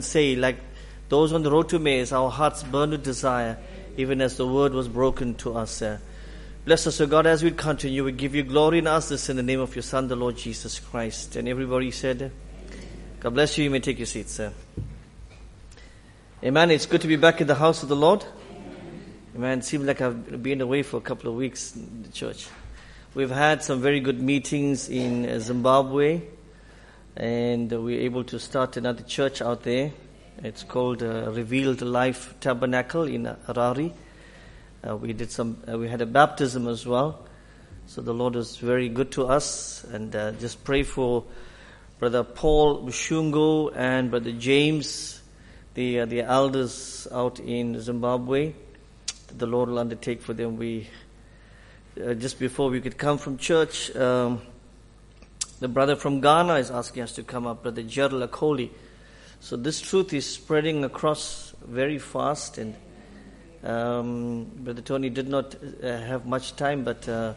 say, like those on the road to Emmaus, our hearts burn with desire, even as the word was broken to us. Bless us, O God, as we continue. We give you glory and ask this in the name of your Son, the Lord Jesus Christ. And everybody said, God bless you. You may take your seats, sir. Amen. It's good to be back in the house of the Lord. Amen. It seems like I've been away for a couple of weeks in the church. We've had some very good meetings in Zimbabwe, and we're able to start another church out there. It's called Revealed Life Tabernacle in Harare. We had a baptism as well. So the Lord is very good to us, and just pray for Brother Paul Mushungo and Brother James, the elders out in Zimbabwe. The Lord will undertake for them. We just before we could come from church, the brother from Ghana is asking us to come up, Brother Gerald Akoli. So this truth is spreading across very fast, and Brother Tony did not have much time, but to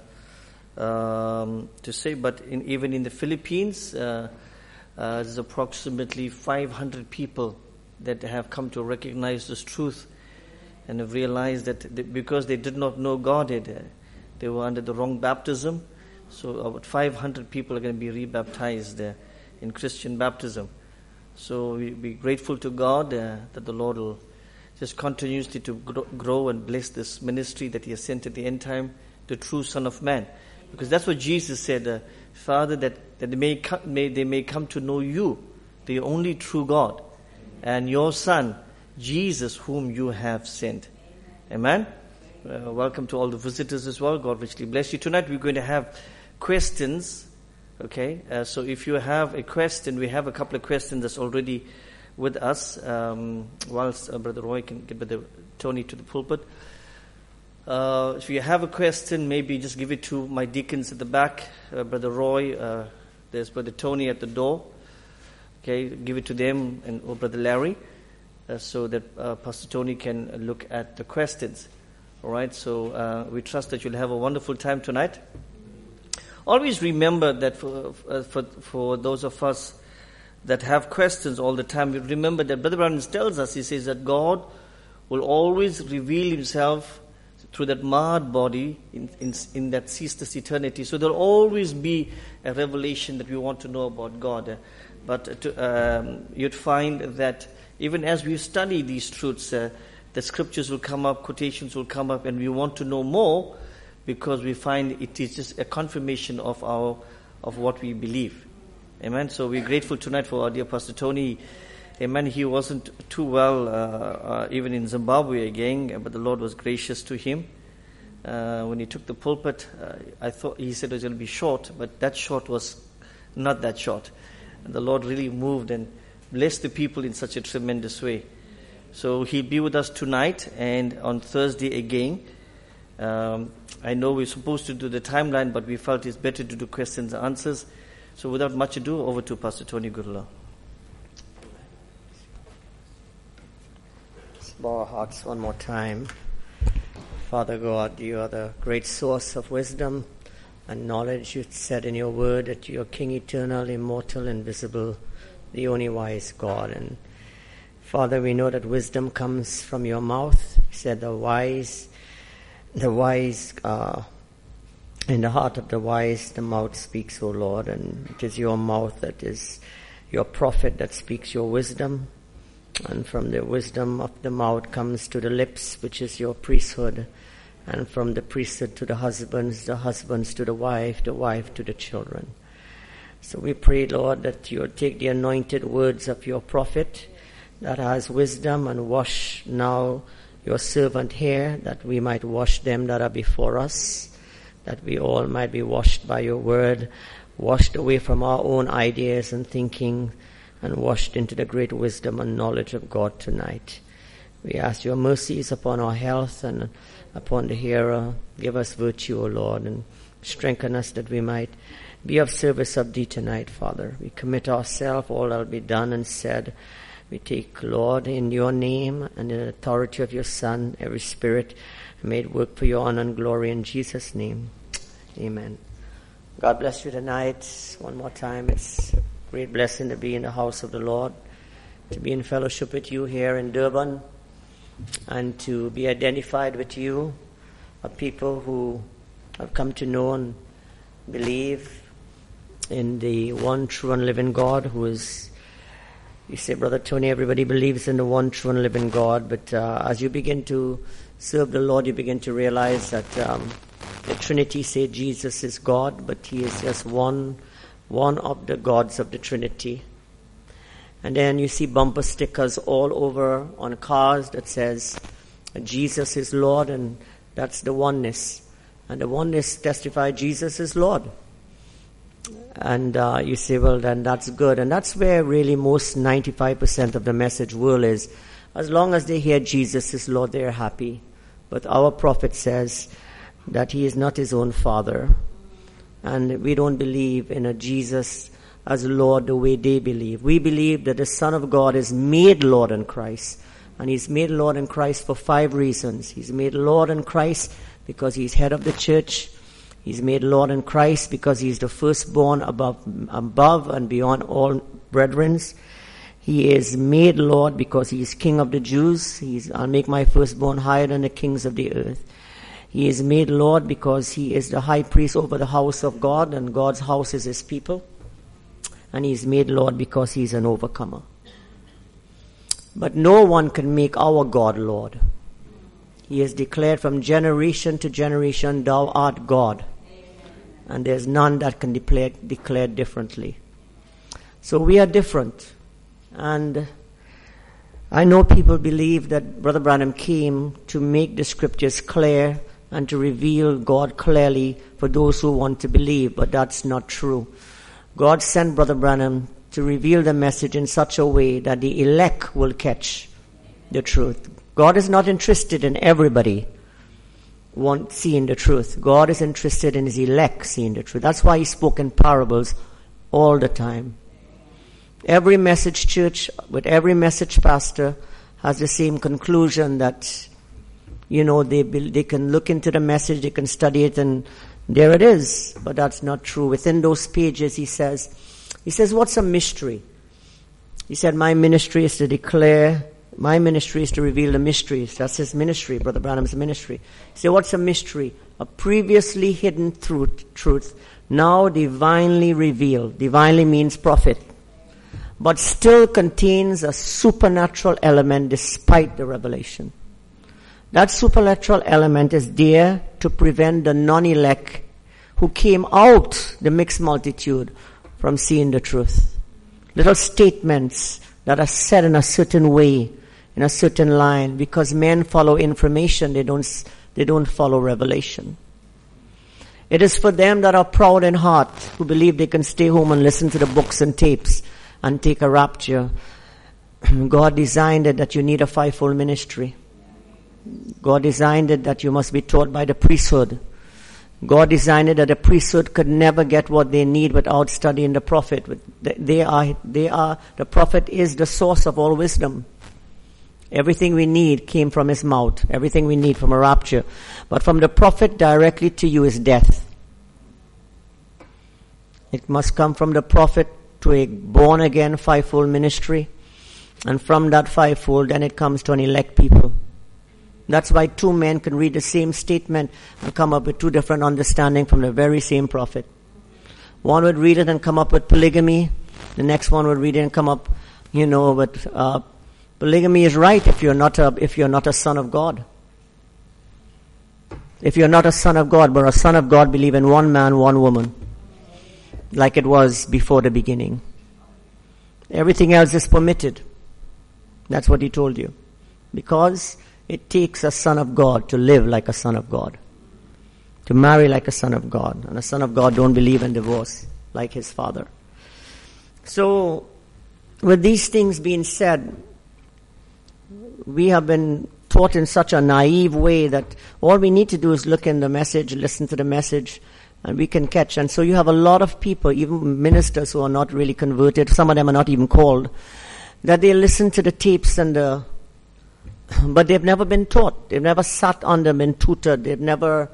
say. But even in the Philippines, there's approximately 500 people that have come to recognize this truth and have realized that because they did not know God, they were under the wrong baptism. So about 500 people are going to be rebaptized in Christian baptism. So we be grateful to God that the Lord will just continuously to grow and bless this ministry that He has sent at the end time, the true Son of Man. Because that's what Jesus said, Father, that they may come to know you, the only true God, and your Son, Jesus, whom you have sent. Amen. Welcome to all the visitors as well. God richly bless you. Tonight we're going to have questions. Okay, so if you have a question, we have a couple of questions that's already with us. Whilst Brother Roy can get Brother Tony to the pulpit. If you have a question, maybe just give it to my deacons at the back. Brother Roy, there's Brother Tony at the door. Okay, give it to them, or Brother Larry, so that Pastor Tony can look at the questions. All right, so we trust that you'll have a wonderful time tonight. Always remember that for those of us that have questions all the time, we remember that Brother Brown tells us, he says that God will always reveal Himself through that marred body in that ceaseless eternity. So there'll always be a revelation that we want to know about God. But you'd find that even as we study these truths, the scriptures will come up, quotations will come up, and we want to know more, because we find it is just a confirmation of what we believe. Amen. So we're grateful tonight for our dear Pastor Tony. Amen. He wasn't too well even in Zimbabwe again, but the Lord was gracious to him. When he took the pulpit, I thought he said it was going to be short, but that short was not that short. And the Lord really moved and blessed the people in such a tremendous way. So He'll be with us tonight and on Thursday again. I know we're supposed to do the timeline, but we felt it's better to do questions and answers. So without much ado, over to Pastor Tony Gurula. Let's bow our hearts one more time. Father God, You are the great source of wisdom and knowledge. You said in Your word that You are King eternal, immortal, invisible, the only wise God. And Father, we know that wisdom comes from Your mouth. You said the wise in the heart of the wise, the mouth speaks, O Lord, and it is Your mouth that is Your prophet that speaks Your wisdom. And from the wisdom of the mouth comes to the lips, which is Your priesthood. And from the priesthood to the husbands to the wife to the children. So we pray, Lord, that You'll take the anointed words of Your prophet that has wisdom and wash now Your servant here, that we might wash them that are before us, that we all might be washed by Your word, washed away from our own ideas and thinking, and washed into the great wisdom and knowledge of God tonight. We ask Your mercies upon our health and upon the hearer. Give us virtue, O Lord, and strengthen us that we might be of service of Thee tonight, Father. We commit ourselves, all that will be done and said. We take, Lord, in Your name and in the authority of Your Son, every spirit, may it work for Your honor and glory in Jesus' name. Amen. God bless you tonight. One more time, it's a great blessing to be in the house of the Lord. to be in fellowship with you here in Durban and to be identified with you, a people who have come to know and believe in the one true and living God who is, you say, Brother Tony, everybody believes in the one true and living God, but as you begin to serve the Lord, you begin to realize that the Trinity say Jesus is God, but he is just one of the gods of the Trinity. And then you see bumper stickers all over on cars that says Jesus is Lord, and that's the oneness. And the oneness testify Jesus is Lord. And you say, well, then that's good. And that's where really most 95% of the message world is. As long as they hear Jesus is Lord, they are happy. But our prophet says that he is not his own father. And we don't believe in a Jesus as Lord the way they believe. We believe that the Son of God is made Lord in Christ. And he's made Lord in Christ for 5 reasons. He's made Lord in Christ because he's head of the church. He's made Lord in Christ because he's the firstborn above and beyond all brethren. He is made Lord because he is King of the Jews. I'll make my firstborn higher than the kings of the earth. He is made Lord because he is the high priest over the house of God, and God's house is his people. And he is made Lord because he is an overcomer. But no one can make our God Lord. He is declared from generation to generation, thou art God. And there's none that can declare differently. So we are different. And I know people believe that Brother Branham came to make the scriptures clear and to reveal God clearly for those who want to believe, but that's not true. God sent Brother Branham to reveal the message in such a way that the elect will catch the truth. God is not interested in everybody seeing the truth. God is interested in his elect seeing the truth. That's why he spoke in parables all the time. Every message church with every message pastor has the same conclusion that, they can look into the message, they can study it, and there it is. But that's not true. Within those pages, he says, what's a mystery? He said, my ministry is to reveal the mysteries. That's his ministry, Brother Branham's ministry. He said, what's a mystery? A previously hidden truth, now divinely revealed. Divinely means prophet. But still contains a supernatural element despite the revelation. That supernatural element is there to prevent the non-elect who came out, the mixed multitude, from seeing the truth. Little statements that are said in a certain way, in a certain line, because men follow information, they don't follow revelation. It is for them that are proud in heart, who believe they can stay home and listen to the books and tapes and take a rapture. God designed it that you need a 5-fold ministry. God designed it that you must be taught by the priesthood. God designed it that the priesthood could never get what they need without studying the prophet. The prophet is the source of all wisdom. Everything we need came from his mouth. Everything we need from a rapture. But from the prophet directly to you is death. It must come from the prophet to a born-again 5-fold ministry. And from that 5-fold, then it comes to an elect people. That's why 2 men can read the same statement and come up with 2 different understandings from the very same prophet. One would read it and come up with polygamy. The next one would read it and come up, with polygamy is right if you're not a son of God. If you're not a son of God, but a son of God, believe in one man, one woman, like it was before the beginning. Everything else is permitted. That's what he told you. Because it takes a son of God to live like a son of God, to marry like a son of God. And a son of God don't believe in divorce like his father. So, with these things being said, we have been taught in such a naive way that all we need to do is look in the message, listen to the message, and we can catch. And so you have a lot of people, even ministers who are not really converted, some of them are not even called, that they listen to the tapes but they've never been taught. They've never sat on them and tutored. They have never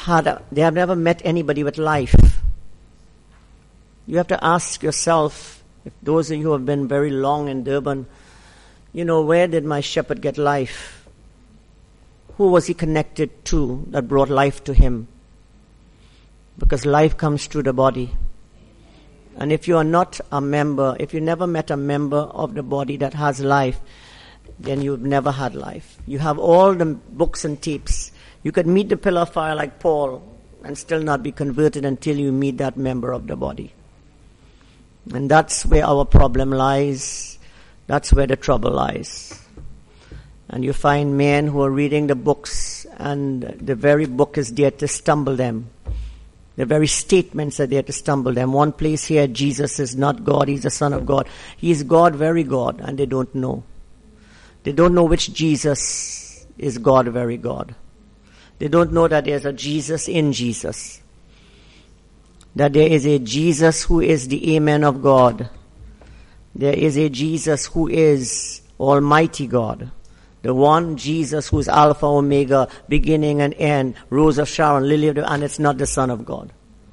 met anybody with life. You have to ask yourself, If those of you who have been very long in Durban, you know, where did my shepherd get life? Who was he connected to that brought life to him? Because life comes through the body. And if you are not a member, if you never met a member of the body that has life, then you've never had life. You have all the books and tapes. You could meet the pillar of fire like Paul and still not be converted until you meet that member of the body. And that's where our problem lies. That's where the trouble lies. And you find men who are reading the books, and the very book is there to stumble them. The very statements are there to stumble them. One place here, Jesus is not God, He's the Son of God. He is God, very God, and they don't know. They don't know which Jesus is God, very God. They don't know that there's a Jesus in Jesus. That there is a Jesus who is the Amen of God. There is a Jesus who is Almighty God. The one Jesus who is Alpha, Omega, beginning and end, Rose of Sharon, Lily of the, and it's not the Son of God.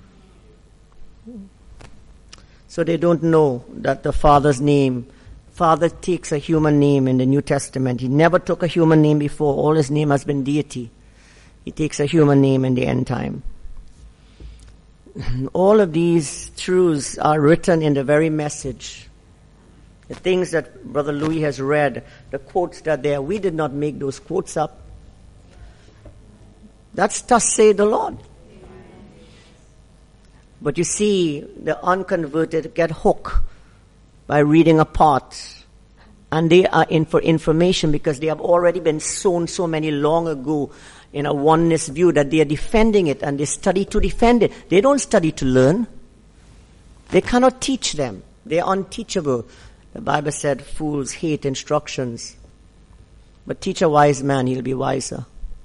So they don't know that the Father's name, Father takes a human name in the New Testament. He never took a human name before. All His name has been deity. He takes a human name in the end time. All of these truths are written in the very message. The things that Brother Louis has read, the quotes that are there, we did not make those quotes up. That's thus say the Lord. But you see, the unconverted get hooked by reading a part. And they are in for information because they have already been sown so many long ago in a oneness view that they are defending it, and they study to defend it. They don't study to learn. They cannot teach them. They are unteachable. The Bible said fools hate instructions. But teach a wise man, he'll be wiser.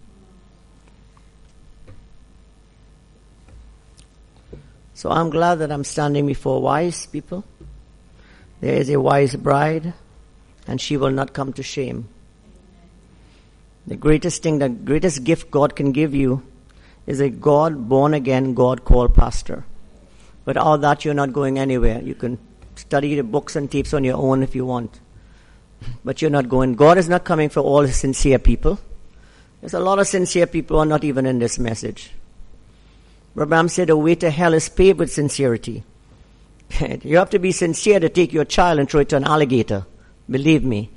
So I'm glad that I'm standing before wise people. There is a wise bride, and she will not come to shame. The greatest thing, the greatest gift God can give you is a God, born again, God called pastor. Without that, you're not going anywhere. You can study the books and tapes on your own if you want. But you're not going. God is not coming for all sincere people. There's a lot of sincere people who are not even in this message. Abraham said the way to hell is paved with sincerity. You have to be sincere to take your child and throw it to an alligator. Believe me.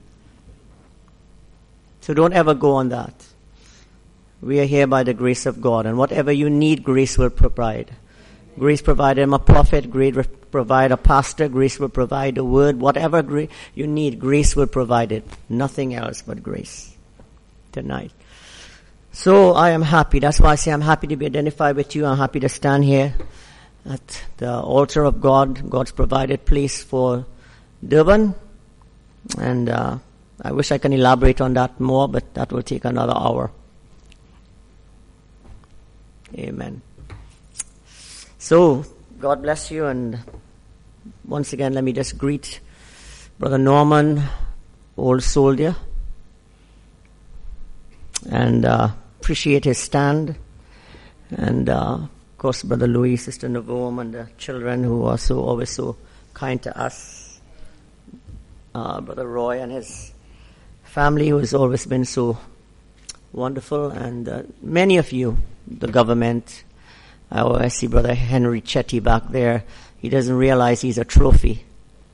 So don't ever go on that. We are here by the grace of God, and whatever you need, grace will provide. Grace provided him a prophet, grace will provide a pastor, grace will provide a word. Whatever you need, grace will provide it. Nothing else but grace tonight. So I am happy. That's why I say I'm happy to be identified with you. I'm happy to stand here at the altar of God, God's provided place for Durban. And I wish I can elaborate on that more, but that will take another hour. Amen. So, God bless you, and once again, let me just greet Brother Norman, old soldier, and appreciate his stand, and of course, Brother Louis, Sister Navome, and the children who are always so kind to us, Brother Roy and his family who has always been so wonderful, and many of you, the government. I see Brother Henry Chetty back there. He doesn't realize he's a trophy.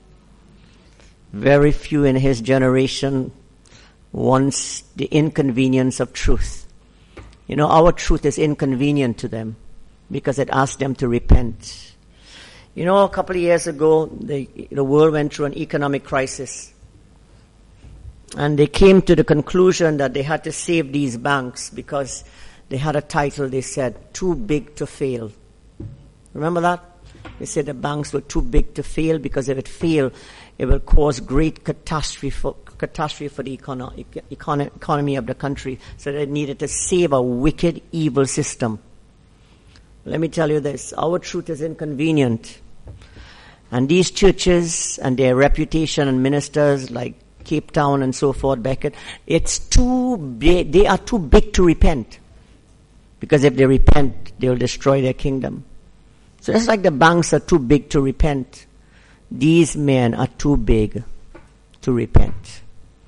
Very few in his generation wants the inconvenience of truth. You know, our truth is inconvenient to them because it asks them to repent. You know, a couple of years ago, the world went through an economic crisis. And they came to the conclusion that they had to save these banks because they had a title, they said, too big to fail. Remember that? They said the banks were too big to fail because if it failed, it will cause great catastrophe for the economy of the country. So they needed to save a wicked, evil system. Let me tell you this, our truth is inconvenient. And these churches and their reputation and ministers like Cape Town and so forth, Beckett, it's too big, they are too big to repent. Because if they repent, they will destroy their kingdom. So it's like the banks are too big to repent. these men are too big to repent.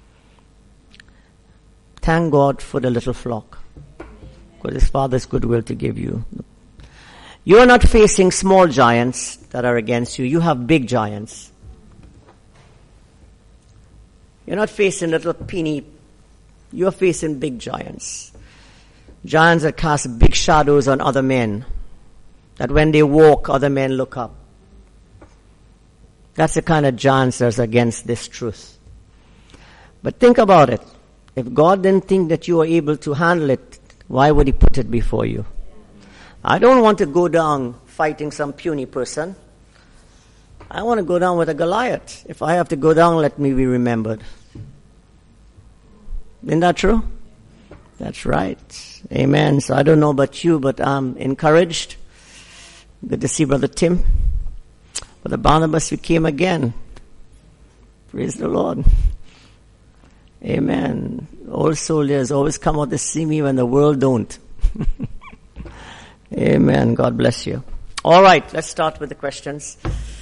Thank God for the little flock, because His Father's goodwill to give you. You are not facing small giants that are against you. You have big giants. You're not facing little peeny. You're facing big giants. Giants that cast big shadows on other men, that when they walk, other men look up. That's the kind of giants that's against this truth. But think about it. If God didn't think that you were able to handle it, why would He put it before you? I don't want to go down fighting some puny person. I want to go down with a Goliath. If I have to go down, let me be remembered. Isn't that true? That's right. Amen. So I don't know about you, but I'm encouraged. Good to see Brother Tim. Brother Barnabas, we came again. Praise the Lord. Amen. Old soldiers always come out to see me when the world don't. Amen. God bless you. All right, let's start with the questions.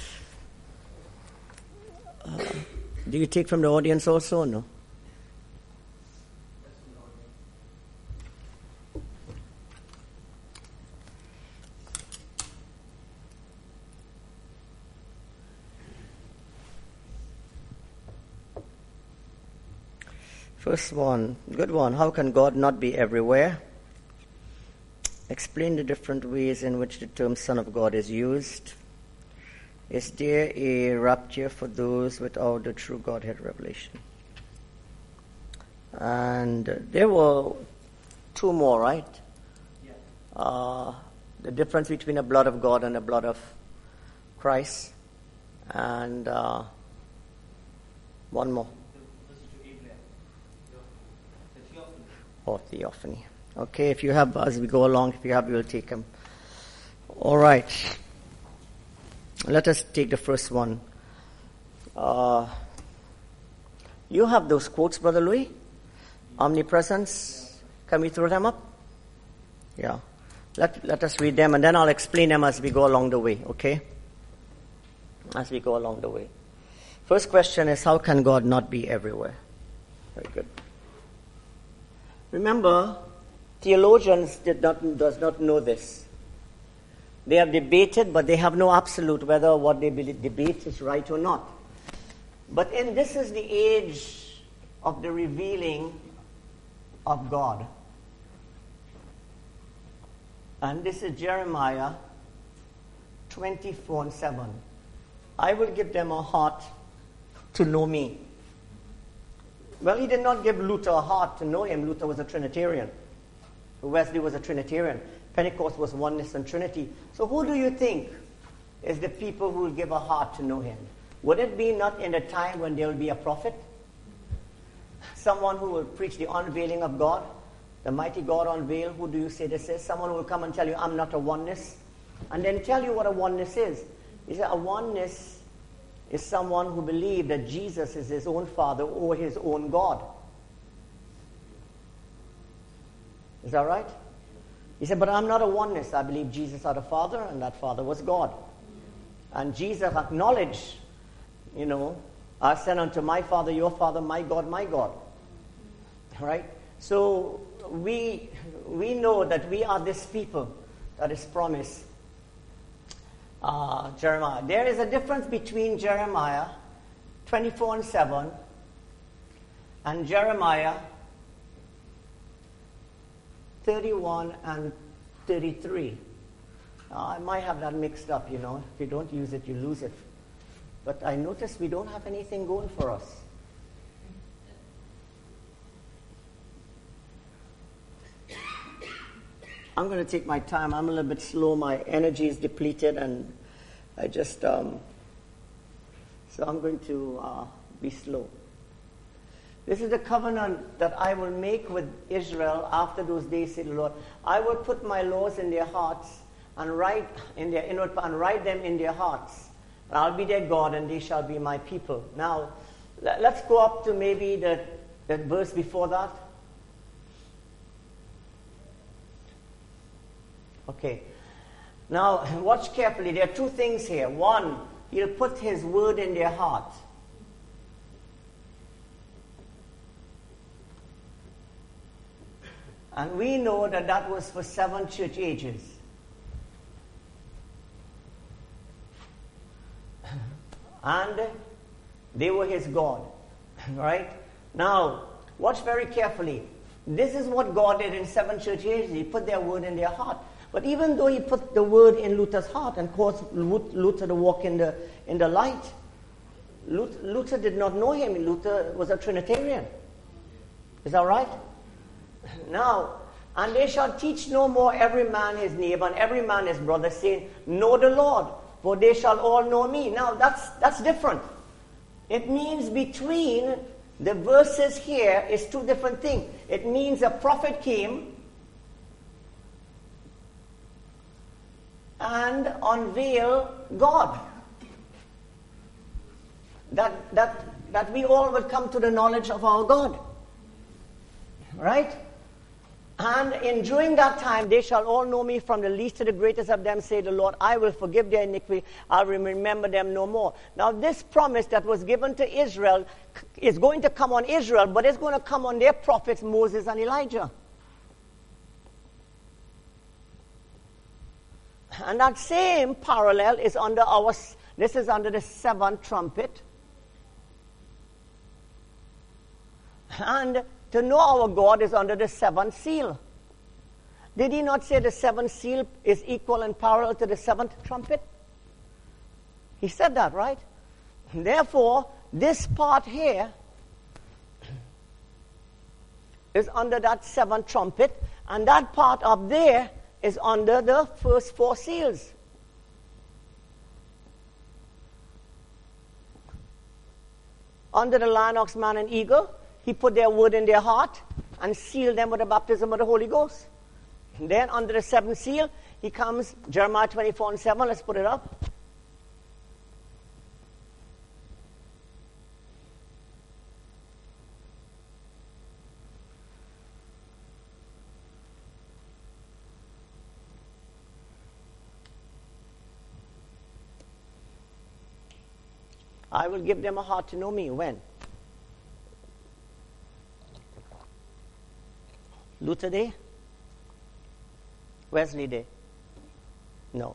Do you take from the audience also or no? First one, good one. How can God not be everywhere? Explain the different ways in which the term Son of God is used. Is there a rapture for those without the true Godhead revelation? And there were two more, right? Yeah. The difference between the blood of God and the blood of Christ. And one more. Or theophany. Okay, if you have, as we go along, if you have, we'll take them. All right. Let us take the first one. You have those quotes, Brother Louis? Omnipresence. Can we throw them up? Yeah. Let us read them, and then I'll explain them as we go along the way, okay? As we go along the way. First question is, how can God not be everywhere? Very good. Remember, theologians does not know this. They have debated, but they have no absolute whether what they debate is right or not. But this is the age of the revealing of God. And this is Jeremiah 24:7. I will give them a heart to know me. Well, He did not give Luther a heart to know Him. Luther was a Trinitarian. Wesley was a Trinitarian. Pentecost was oneness and Trinity. So who do you think is the people who will give a heart to know Him? Would it be not in the time when there will be a prophet? Someone who will preach the unveiling of God? The mighty God unveiled. Who do you say this is? Someone who will come and tell you, I'm not a oneness. And then tell you what a oneness is. He said, a oneness is someone who believes that Jesus is his own Father or his own God. Is that right? He said, but I'm not a oneness. I believe Jesus are the Father, and that Father was God. And Jesus acknowledged, I said unto my Father, your Father, my God, my God. Right? So we know that we are this people that is promised. Jeremiah. There is a difference between Jeremiah 24:7 and Jeremiah 31 and 33. I might have that mixed up, If you don't use it, you lose it. But I notice we don't have anything going for us. I'm going to take my time. I'm a little bit slow. My energy is depleted, and I just, so I'm going to be slow. This is the covenant that I will make with Israel after those days, said the Lord. I will put my laws in their hearts and write in their inward part and write them in their hearts. And I'll be their God, and they shall be my people. Now, let's go up to maybe that verse before that. Okay. Now, watch carefully. There are two things here. One, He'll put his word in their heart. And we know that that was for 7 church ages. And they were his God. Right? Now, watch very carefully. This is what God did in 7 church ages. He put their word in their heart. But even though he put the word in Luther's heart and caused Luther to walk in the light, Luther did not know him. Luther was a Trinitarian. Is that right? Now, and they shall teach no more every man his neighbor and every man his brother, saying, know the Lord, for they shall all know me. Now, that's different. It means between the verses here is 2 different things. It means a prophet came and unveiled God. That we all will come to the knowledge of our God. Right? And during that time, they shall all know me, from the least to the greatest of them, say the Lord. I will forgive their iniquity. I will remember them no more. Now, this promise that was given to Israel is going to come on Israel, but it's going to come on their prophets, Moses and Elijah. And that same parallel is under this is under the 7th trumpet. And to know our God is under the 7th seal. Did he not say the 7th seal is equal and parallel to the 7th trumpet? He said that, right? Therefore, this part here is under that 7th trumpet, and that part up there is under the first 4 seals. Under the lion, ox, man, and eagle, he put their word in their heart and sealed them with the baptism of the Holy Ghost. And then under the 7th seal, he comes, Jeremiah 24:7, let's put it up. I will give them a heart to know me. When? Luther Day? Wesley Day? No.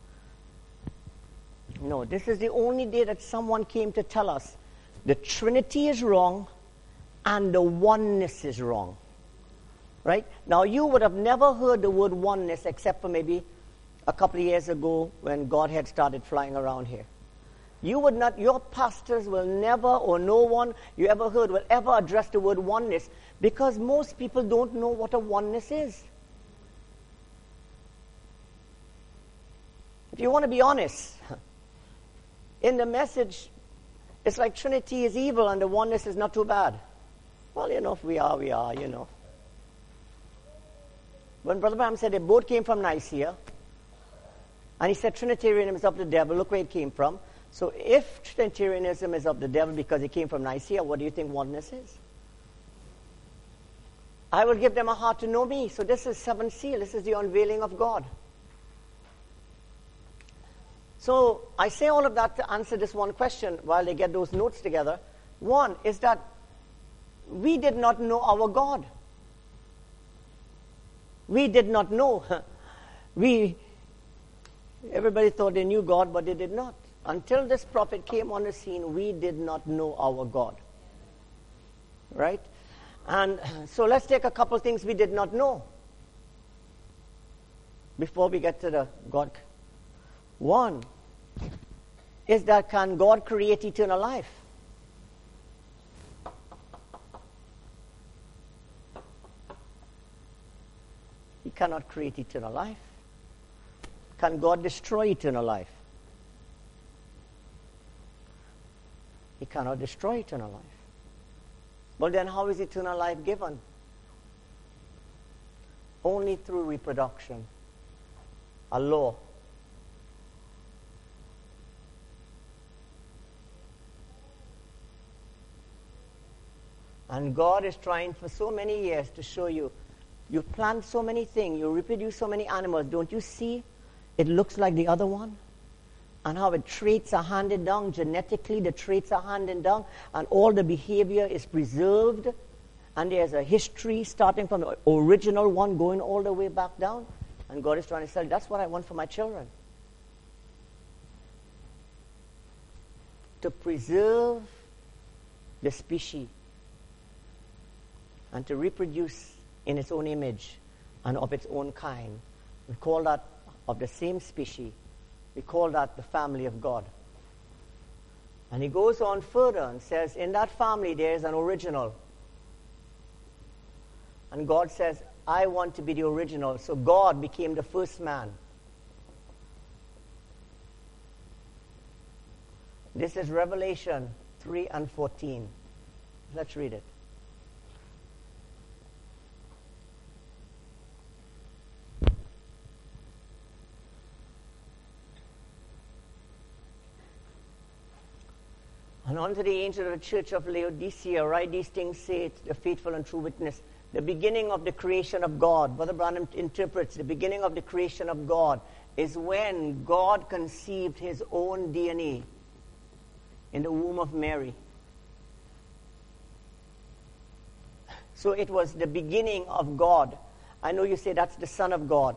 No, this is the only day that someone came to tell us the Trinity is wrong and the oneness is wrong. Right? Now, you would have never heard the word oneness except for maybe a couple of years ago when Godhead started flying around here. You would not, your pastors will never, or no one you ever heard will ever address the word oneness, because most people don't know what a oneness is. If you want to be honest, in the message, it's like Trinity is evil and the oneness is not too bad. Well, if we are, When Brother Branham said they both came from Nicaea, and he said Trinitarianism is of the devil, look where it came from. So if Trinitarianism is of the devil because it came from Nicaea, what do you think oneness is? I will give them a heart to know me. So this is 7th seal. This is the unveiling of God. So I say all of that to answer this one question while they get those notes together. One is that we did not know our God. We did not know. Everybody thought they knew God, but they did not. Until this prophet came on the scene, we did not know our God. Right? And so let's take a couple things we did not know before we get to the God. One is that, can God create eternal life? He cannot create eternal life. Can God destroy eternal life? He cannot destroy eternal life. Well, then how is eternal life given? Only through reproduction. A law. And God is trying for so many years to show you, you plant so many things, you reproduce so many animals, don't you see? It looks like the other one. and how the traits are handed down. Genetically, the traits are handed down, and all the behavior is preserved. And there's a history starting from the original one going all the way back down. And God is trying to say, that's what I want for my children. To preserve the species and to reproduce in its own image and of its own kind. We call that, of the same species, we call that the family of God. And he goes on further and says, in that family there is an original. And God says, I want to be the original. So God became the first man. This is Revelation 3 and 14. Let's read it. And unto the angel of the church of Laodicea, write these things, say the faithful and true witness. The beginning of the creation of God, Brother Branham interprets, the beginning of the creation of God is when God conceived his own DNA in the womb of Mary. So it was the beginning of God. I know you say that's the Son of God.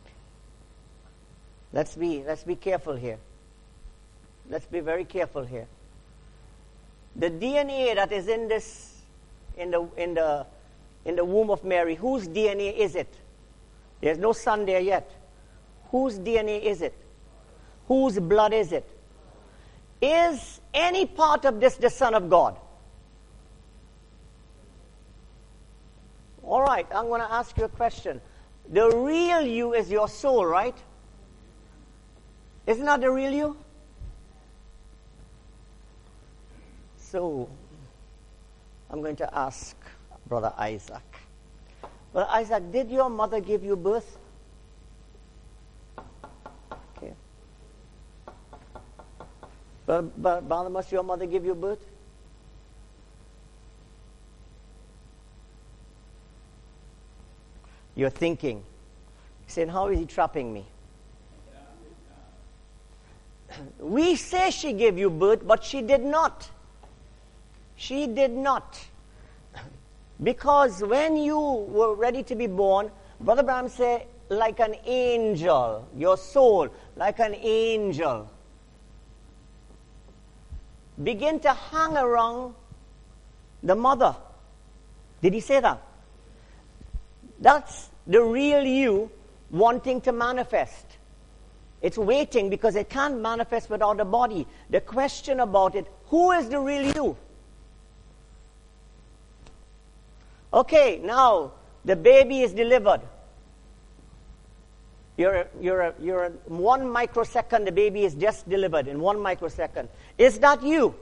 Let's be careful here. Let's be very careful here. The DNA that is in this, in the womb of Mary, whose DNA is it? There's no son there yet. Whose DNA is it? Whose blood is it? Is any part of this the Son of God? All right, I'm going to ask you a question. The real you is your soul, right? Isn't that the real you? So, I'm going to ask Brother Isaac. Brother Isaac, did your mother give you birth? Okay. Brother, must your mother give you birth? You're thinking, saying, how is he trapping me? We say she gave you birth, but she did not. She did not. Because when you were ready to be born, Brother Branham said, like an angel, your soul, like an angel, begin to hang around the mother. Did he say that? That's the real you wanting to manifest. It's waiting because it can't manifest without the body. The question about it, who is the real you? Okay, now the baby is delivered. You're 1 microsecond, the baby is just delivered in 1 microsecond. Is that you?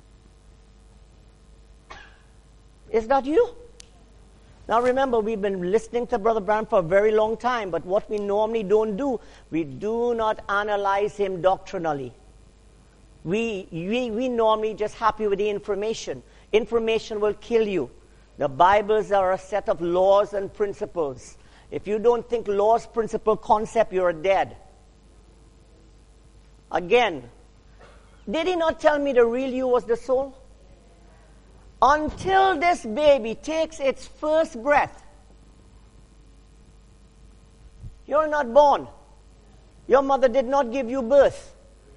Is that you? Now remember, we've been listening to Brother Branham for a very long time, but what we normally don't do, we do not analyze him doctrinally. We normally just happy with the information. Information will kill you. The Bibles are a set of laws and principles. If you don't think laws, principle, concept, you're dead. Again, did he not tell me the real you was the soul? Until this baby takes its first breath, you're not born. Your mother did not give you birth.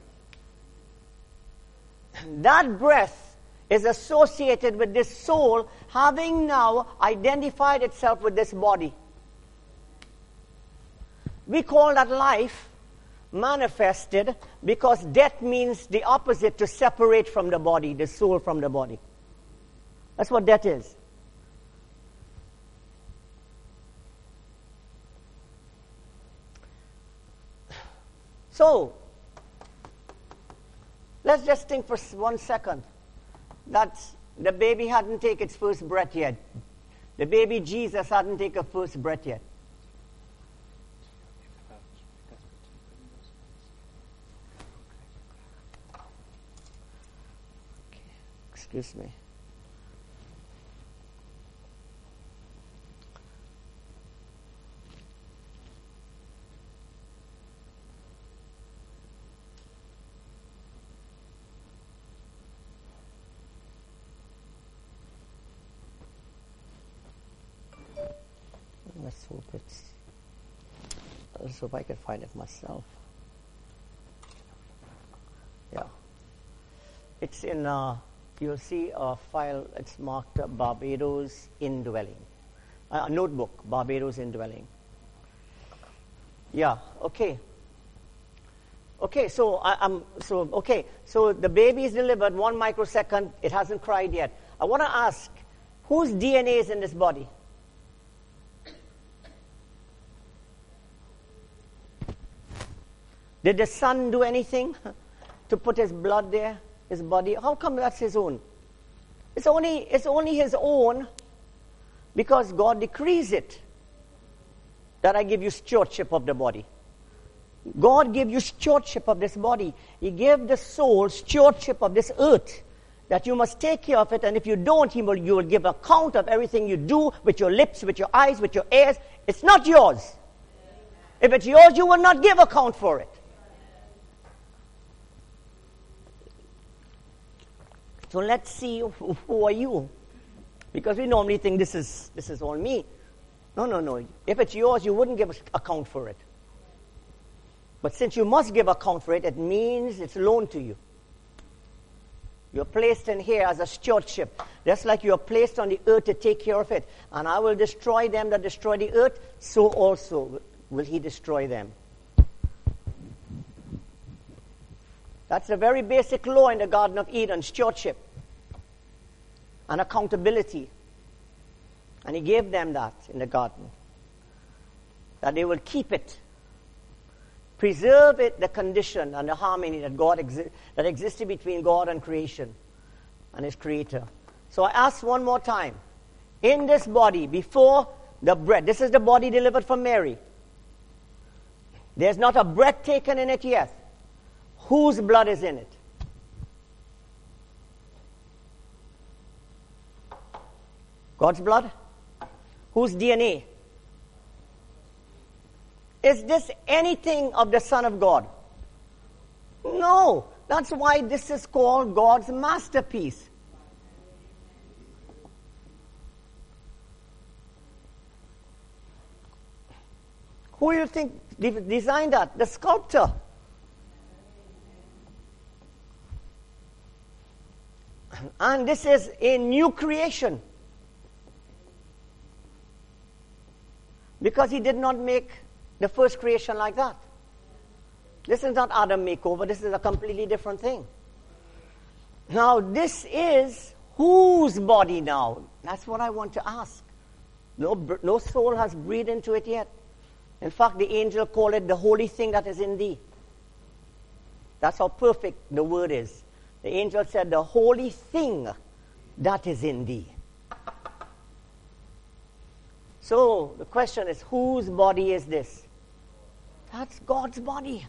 That breath is associated with this soul having now identified itself with this body. We call that life manifested because death means the opposite, to separate from the body, the soul from the body. That's what death is. So, let's just think for 1 second that the baby hadn't taken its first breath yet. The baby Jesus hadn't taken first breath yet. Excuse me. Let's hope let's hope I can find it myself. Yeah. It's in, you'll see a file, it's marked Barbados Indwelling. A notebook, Barbados Indwelling. Yeah, okay. Okay, so so the baby is delivered 1 microsecond, it hasn't cried yet. I want to ask, whose DNA is in this body? Did the son do anything to put his blood there, his body? How come that's his own? It's only his own because God decrees it that I give you stewardship of the body. God gave you stewardship of this body. He gave the soul stewardship of this earth, that you must take care of it, and if you don't, you will give account of everything you do with your lips, with your eyes, with your ears. It's not yours. If it's yours, you will not give account for it. So let's see who are you, because we normally think this is all me. No. If it's yours, you wouldn't give account for it. But since you must give account for it, it means it's loaned to you. You're placed in here as a stewardship, just like you're placed on the earth to take care of it. And I will destroy them that destroy the earth, so also will he destroy them. That's a very basic law in the Garden of Eden, stewardship and accountability. And he gave them that in the garden, that they will keep it, preserve it, the condition and the harmony that existed between God and creation and his creator. So I ask one more time, in this body, before the breath, this is the body delivered from Mary. There's not a breath taken in it yet. Whose blood is in it? God's blood? Whose DNA? Is this anything of the Son of God? No. That's why this is called God's masterpiece. Who do you think designed that? The sculptor. And this is a new creation. Because he did not make the first creation like that. This is not Adam makeover. This is a completely different thing. Now, this is whose body now? That's what I want to ask. No soul has breathed into it yet. In fact, the angel called it the holy thing that is in thee. That's how perfect the word is. The angel said, the holy thing that is in thee. So, the question is, whose body is this? That's God's body.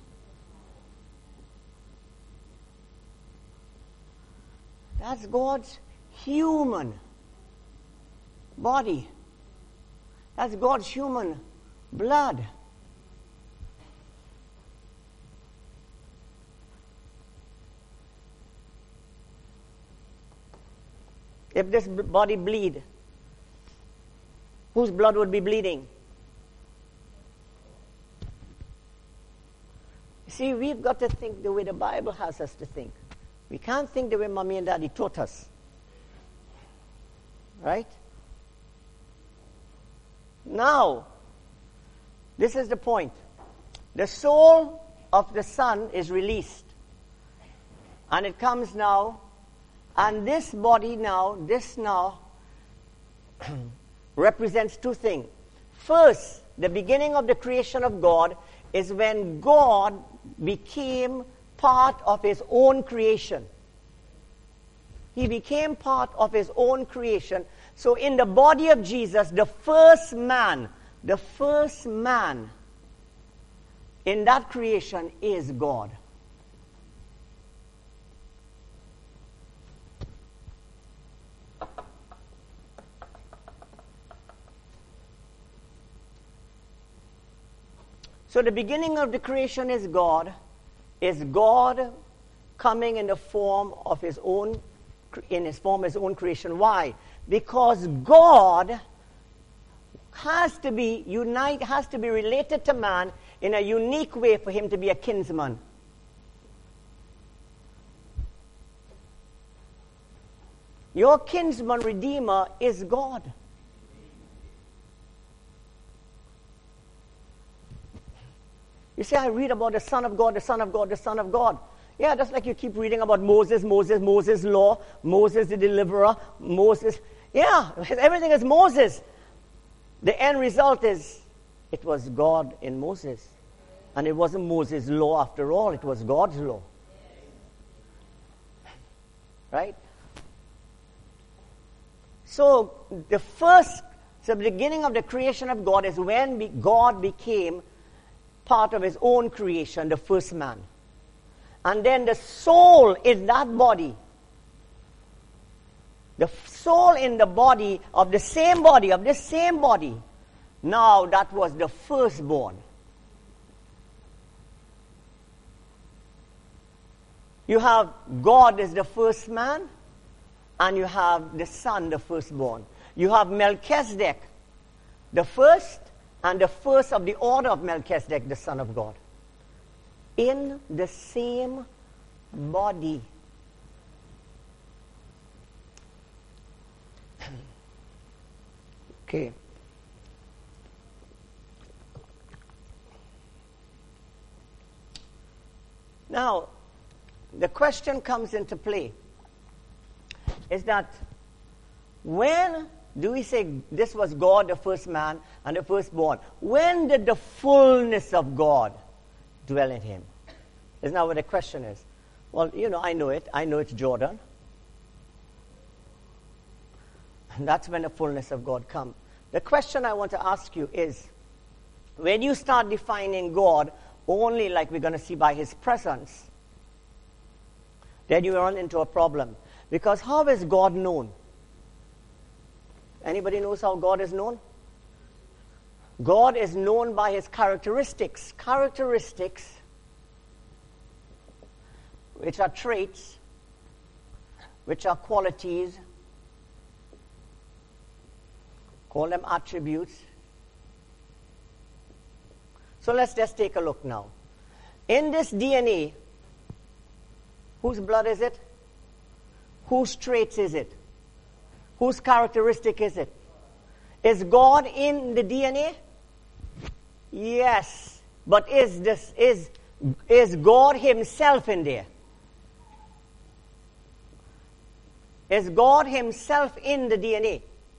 That's God's human body. That's God's human blood. If this body bleed, whose blood would be bleeding? See, we've got to think the way the Bible has us to think. We can't think the way Mommy and Daddy taught us. Right? Now, this is the point. The soul of the Son is released. And it comes now, and this body now, represents two things. First, the beginning of the creation of God is when God became part of his own creation. He became part of his own creation. So in the body of Jesus, the first man in that creation is God. So the beginning of the creation is God coming in the form of his own creation. Why? Because God has to be related to man in a unique way for him to be a kinsman. Your kinsman redeemer is God. You say, I read about the Son of God, the Son of God, the Son of God. Yeah, just like you keep reading about Moses law, Moses the deliverer, Moses. Yeah, everything is Moses. The end result is, it was God in Moses. And it wasn't Moses' law after all, it was God's law. Right? So, the beginning of the creation of God is when God became part of his own creation, the first man. And then the soul in that body, the soul in the body of the same body, now that was the firstborn. You have God as the first man, and you have the Son, the firstborn. You have Melchizedek, the first, and the first of the order of Melchizedek, the Son of God. In the same body. Okay. Now, the question comes into play is that when do we say this was God, the first man, and the firstborn? When did the fullness of God dwell in him? Isn't that what the question is? Well, I know it. I know it's Jordan. And that's when the fullness of God comes. The question I want to ask you is, when you start defining God only like we're going to see by his presence, then you run into a problem. Because how is God known? Anybody knows how God is known? God is known by his characteristics. Characteristics, which are traits, which are qualities, call them attributes. So let's just take a look now. In this DNA, whose blood is it? Whose traits is it? Whose characteristic is it? Is God in the DNA? Yes. But is God himself in there? Is God himself in the DNA?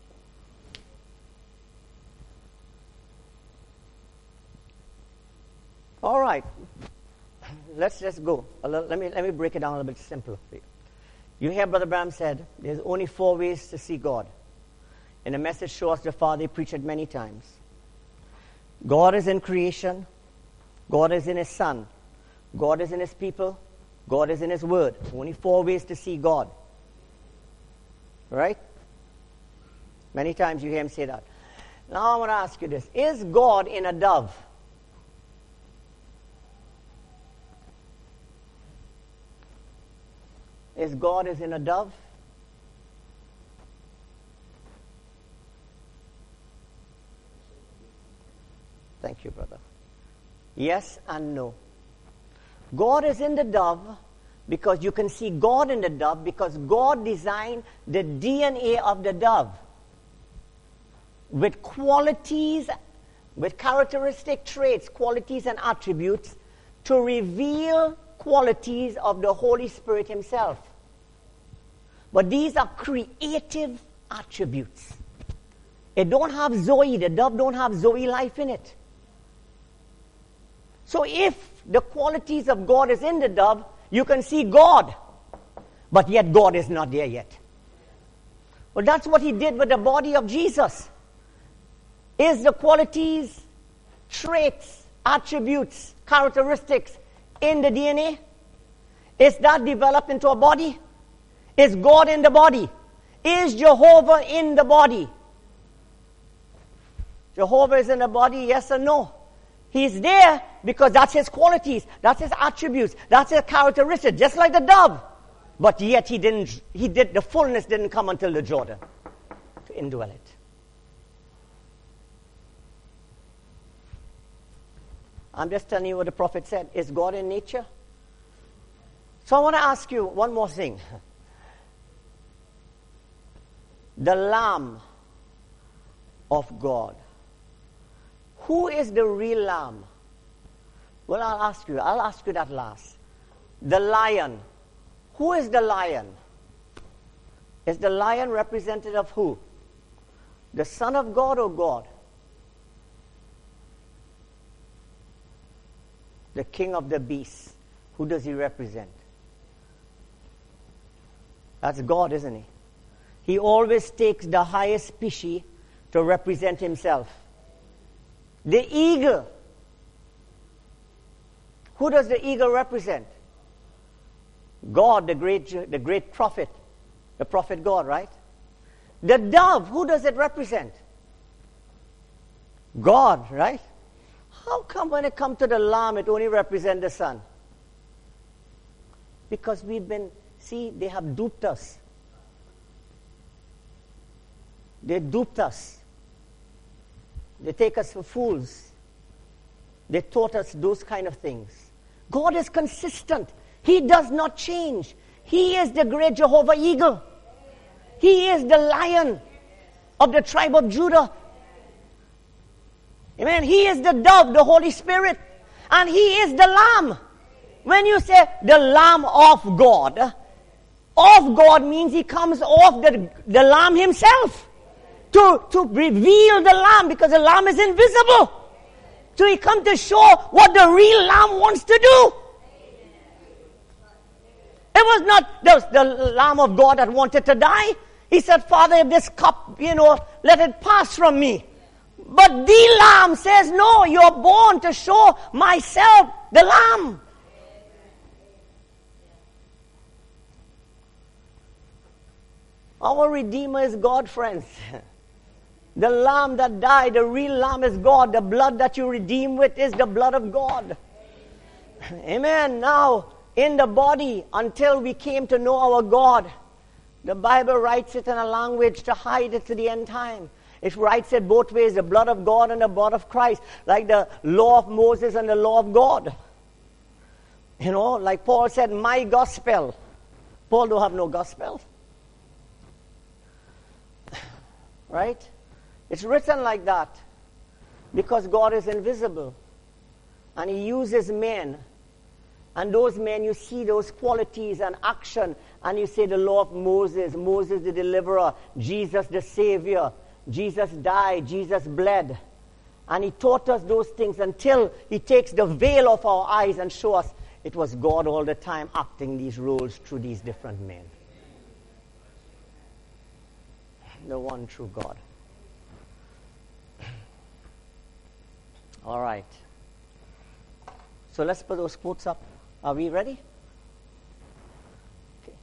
All right. Let's just go. Let me break it down a little bit simpler for you. You hear Brother Branham said, there's only 4 ways to see God. In the message Show Us the Father, they preach it many times. God is in creation. God is in his Son. God is in his people. God is in his Word. Only 4 ways to see God. Right? Many times you hear him say that. Now I want to ask you this. Is God in a dove? Is God is in a dove? Thank you, brother. Yes and no. God is in the dove because you can see God in the dove because God designed the DNA of the dove with qualities, with characteristic traits, qualities and attributes to reveal qualities of the Holy Spirit himself. But these are creative attributes. It don't have Zoe. The dove don't have Zoe life in it. So if the qualities of God is in the dove, you can see God. But yet God is not there yet. Well, that's what he did with the body of Jesus. Is the qualities, traits, attributes, characteristics in the DNA? Is that developed into a body? Is God in the body? Is Jehovah in the body? Jehovah is in the body, yes or no? He's there because that's his qualities, that's his attributes, that's his characteristics, just like the dove. But yet the fullness didn't come until the Jordan to indwell it. I'm just telling you what the prophet said. Is God in nature? So I want to ask you one more thing. The Lamb of God. Who is the real Lamb? Well, I'll ask you that last. The lion. Who is the lion? Is the lion representative of who? The Son of God or God? The king of the beasts. Who does he represent? That's God, isn't he? He always takes the highest species to represent himself. The eagle. Who does the eagle represent? God, the great prophet. The prophet God, right? The dove, who does it represent? God, right? How come when it comes to the lamb, it only represents the Son? Because they have duped us. They duped us. They take us for fools. They taught us those kind of things. God is consistent. He does not change. He is the great Jehovah Eagle. He is the Lion of the tribe of Judah. Amen. He is the dove, the Holy Spirit. And He is the Lamb. When you say the Lamb of God means He comes off the Lamb Himself to reveal the Lamb, because the Lamb is invisible. So He comes to show what the real Lamb wants to do. It was not the Lamb of God that wanted to die. He said, Father, if this cup, let it pass from me. But the Lamb says, no, you're born to show myself, the Lamb. Our Redeemer is God, friends. The Lamb that died, the real Lamb is God. The blood that you redeem with is the blood of God. Amen. Now, in the body, until we came to know our God, the Bible writes it in a language to hide it to the end time. It writes it both ways, the blood of God and the blood of Christ, like the law of Moses and the law of God. Like Paul said, my gospel. Paul don't have no gospel. Right? It's written like that because God is invisible. And He uses men. And those men, you see those qualities and action. And you say the law of Moses, Moses the deliverer, Jesus the Savior. Jesus died, Jesus bled. And He taught us those things until He takes the veil off our eyes and show us it was God all the time acting these roles through these different men. The one true God. All right. So let's put those quotes up. Are we ready? Okay.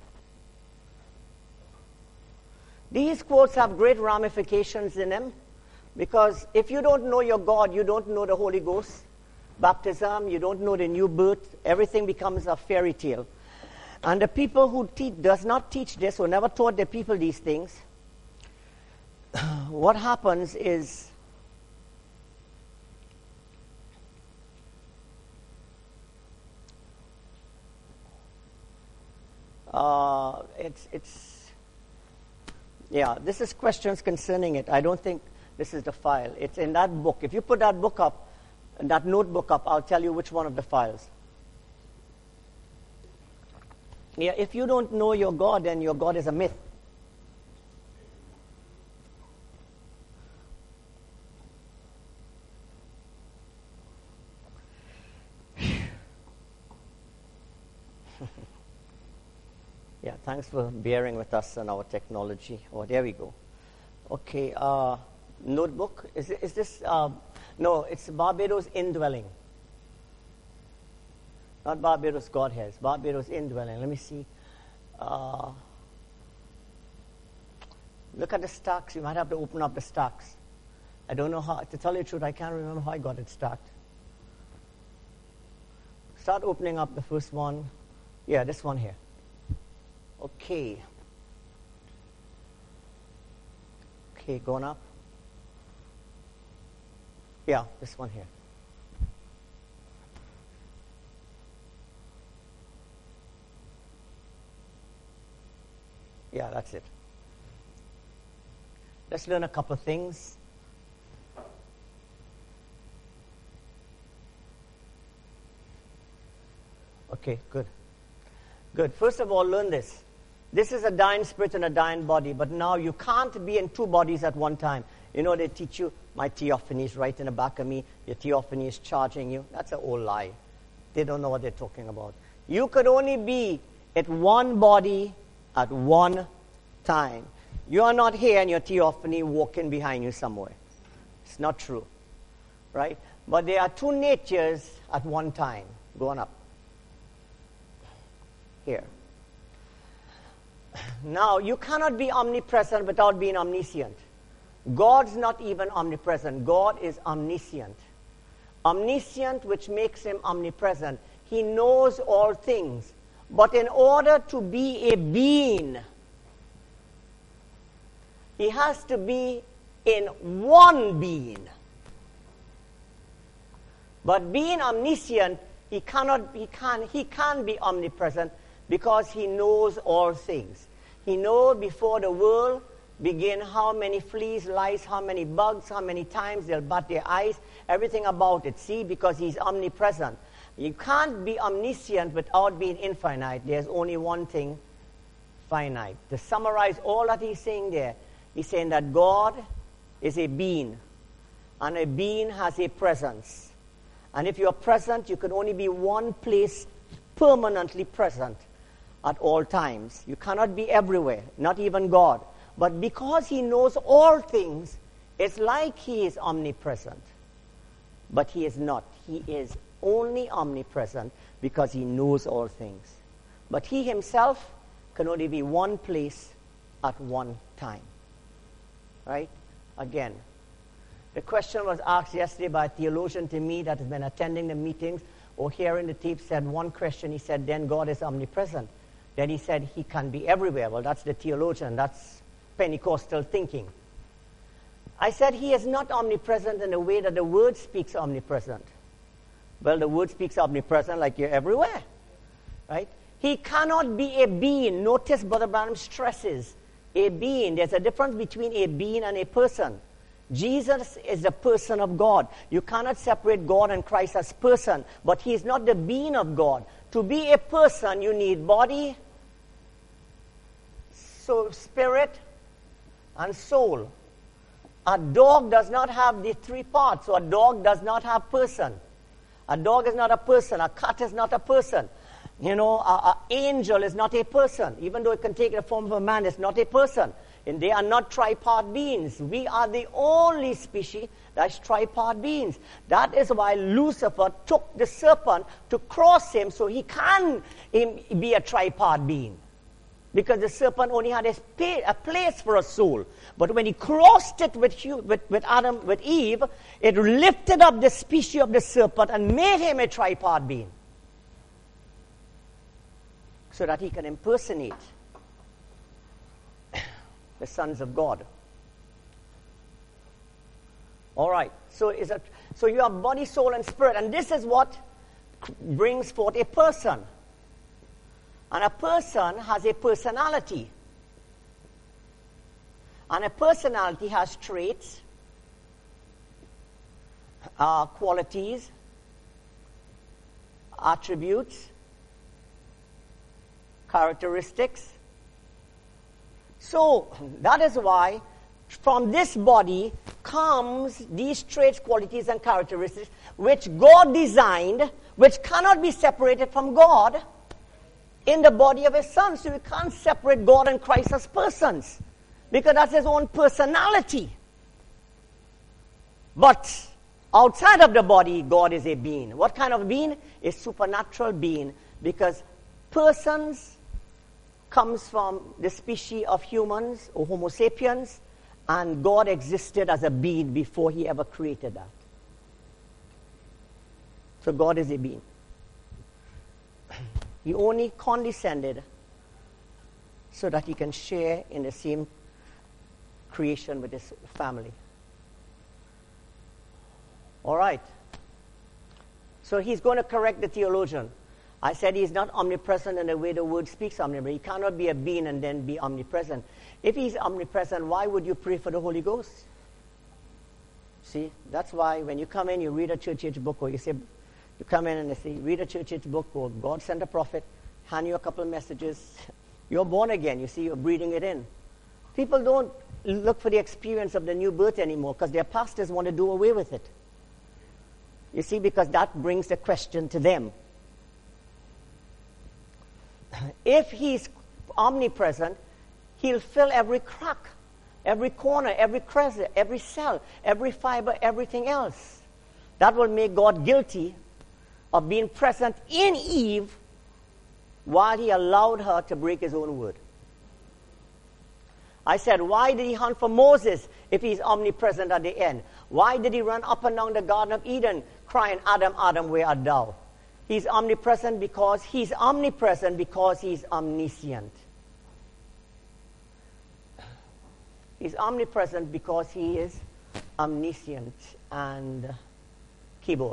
These quotes have great ramifications in them, because if you don't know your God, you don't know the Holy Ghost, baptism, you don't know the new birth, everything becomes a fairy tale. And the people who does not teach this, who never taught their people these things, what happens is this is questions concerning it. I don't think this is the file. It's in that book. If you put that book up, that notebook up, I'll tell you which one of the files. Yeah, if you don't know your God, then your God is a myth. Yeah, thanks for bearing with us on our technology. Oh, there we go. Okay, notebook. Is this? No, it's Barbados indwelling. Not Barbados Godhead. It's Barbados indwelling. Let me see. Look at the stacks. You might have to open up the stacks. I don't know how. To tell you the truth, I can't remember how I got it stacked. Start opening up the first one. Yeah, this one here. Okay. Okay, going up. Yeah, this one here. Yeah, that's it. Let's learn a couple of things. Okay, good. Good. First of all, learn this. This is a dying spirit and a dying body, but now you can't be in two bodies at one time. You know, they teach you, my theophany is right in the back of me, your theophany is charging you. That's an old lie. They don't know what they're talking about. You could only be at one body at one time. You are not here and your theophany walking behind you somewhere. It's not true. Right? But there are two natures at one time. Go on up. Here. Now, you cannot be omnipresent without being omniscient. God's not even omnipresent. God is omniscient. Omniscient, which makes him omnipresent. He knows all things. But in order to be a being, he has to be in one being. But being omniscient, he can't be omnipresent because he knows all things. He knows before the world begin how many fleas, lice, how many bugs, how many times they'll bat their eyes, everything about it. See, because he's omnipresent. You can't be omniscient without being infinite. There's only one thing, finite. To summarize all that he's saying there, he's saying that God is a being, and a being has a presence. And if you're present, you can only be one place permanently present at all times. You cannot be everywhere, not even God. But because he knows all things, it's like he is omnipresent. But he is not. He is only omnipresent because he knows all things. But he himself can only be one place at one time. Right? Again, the question was asked yesterday by a theologian to me that has been attending the meetings or hearing the tape. Said one question, he said, then God is omnipresent. Then he said he can be everywhere. Well, that's the theologian. That's Pentecostal thinking. I said he is not omnipresent in the way that the word speaks omnipresent. Well, the word speaks omnipresent like you're everywhere. Right? He cannot be a being. Notice Brother Branham stresses a being. There's a difference between a being and a person. Jesus is the person of God. You cannot separate God and Christ as person, but he is not the being of God. To be a person, you need body, spirit, and soul. A dog does not have the three parts, so a dog does not have person. A dog is not a person. A cat is not a person. You know, an angel is not a person. Even though it can take the form of a man, it's not a person. And they are not tripart beings. We are the only species that's tripart beings. That is why Lucifer took the serpent to cross him so he can be a tripart being. Because the serpent only had a place for a soul. But when he crossed it with Adam, with Eve, it lifted up the species of the serpent and made him a tripart being. So that he can impersonate the sons of God. All right. So you have body, soul, and spirit. And this is what brings forth a person. And a person has a personality. And a personality has traits, qualities, attributes, characteristics. So that is why from this body comes these traits, qualities, and characteristics which God designed, which cannot be separated from God in the body of his son. So you can't separate God and Christ as persons because that's his own personality. But outside of the body, God is a being. What kind of being? A supernatural being, because persons comes from the species of humans or Homo sapiens, and God existed as a being before he ever created that. So God is a being. He only condescended so that he can share in the same creation with his family. All right. So he's going to correct the theologian. I said he's not omnipresent in the way the word speaks omnipresent. He cannot be a being and then be omnipresent. If he's omnipresent, why would you pray for the Holy Ghost? See, that's why when you come in, you read a church age book, or you come in and they say, read a church age book, or God sent a prophet, hand you a couple of messages. You're born again. You see, you're breathing it in. People don't look for the experience of the new birth anymore because their pastors want to do away with it. You see, because that brings the question to them. If he's omnipresent, he'll fill every crack, every corner, every crevice, every cell, every fiber, everything else. That will make God guilty of being present in Eve while he allowed her to break his own word. I said, why did he hunt for Moses if he's omnipresent at the end? Why did he run up and down the Garden of Eden crying, Adam, Adam, where art thou? He's omnipresent because he's omniscient. He's omnipresent because he is omniscient and keyboard.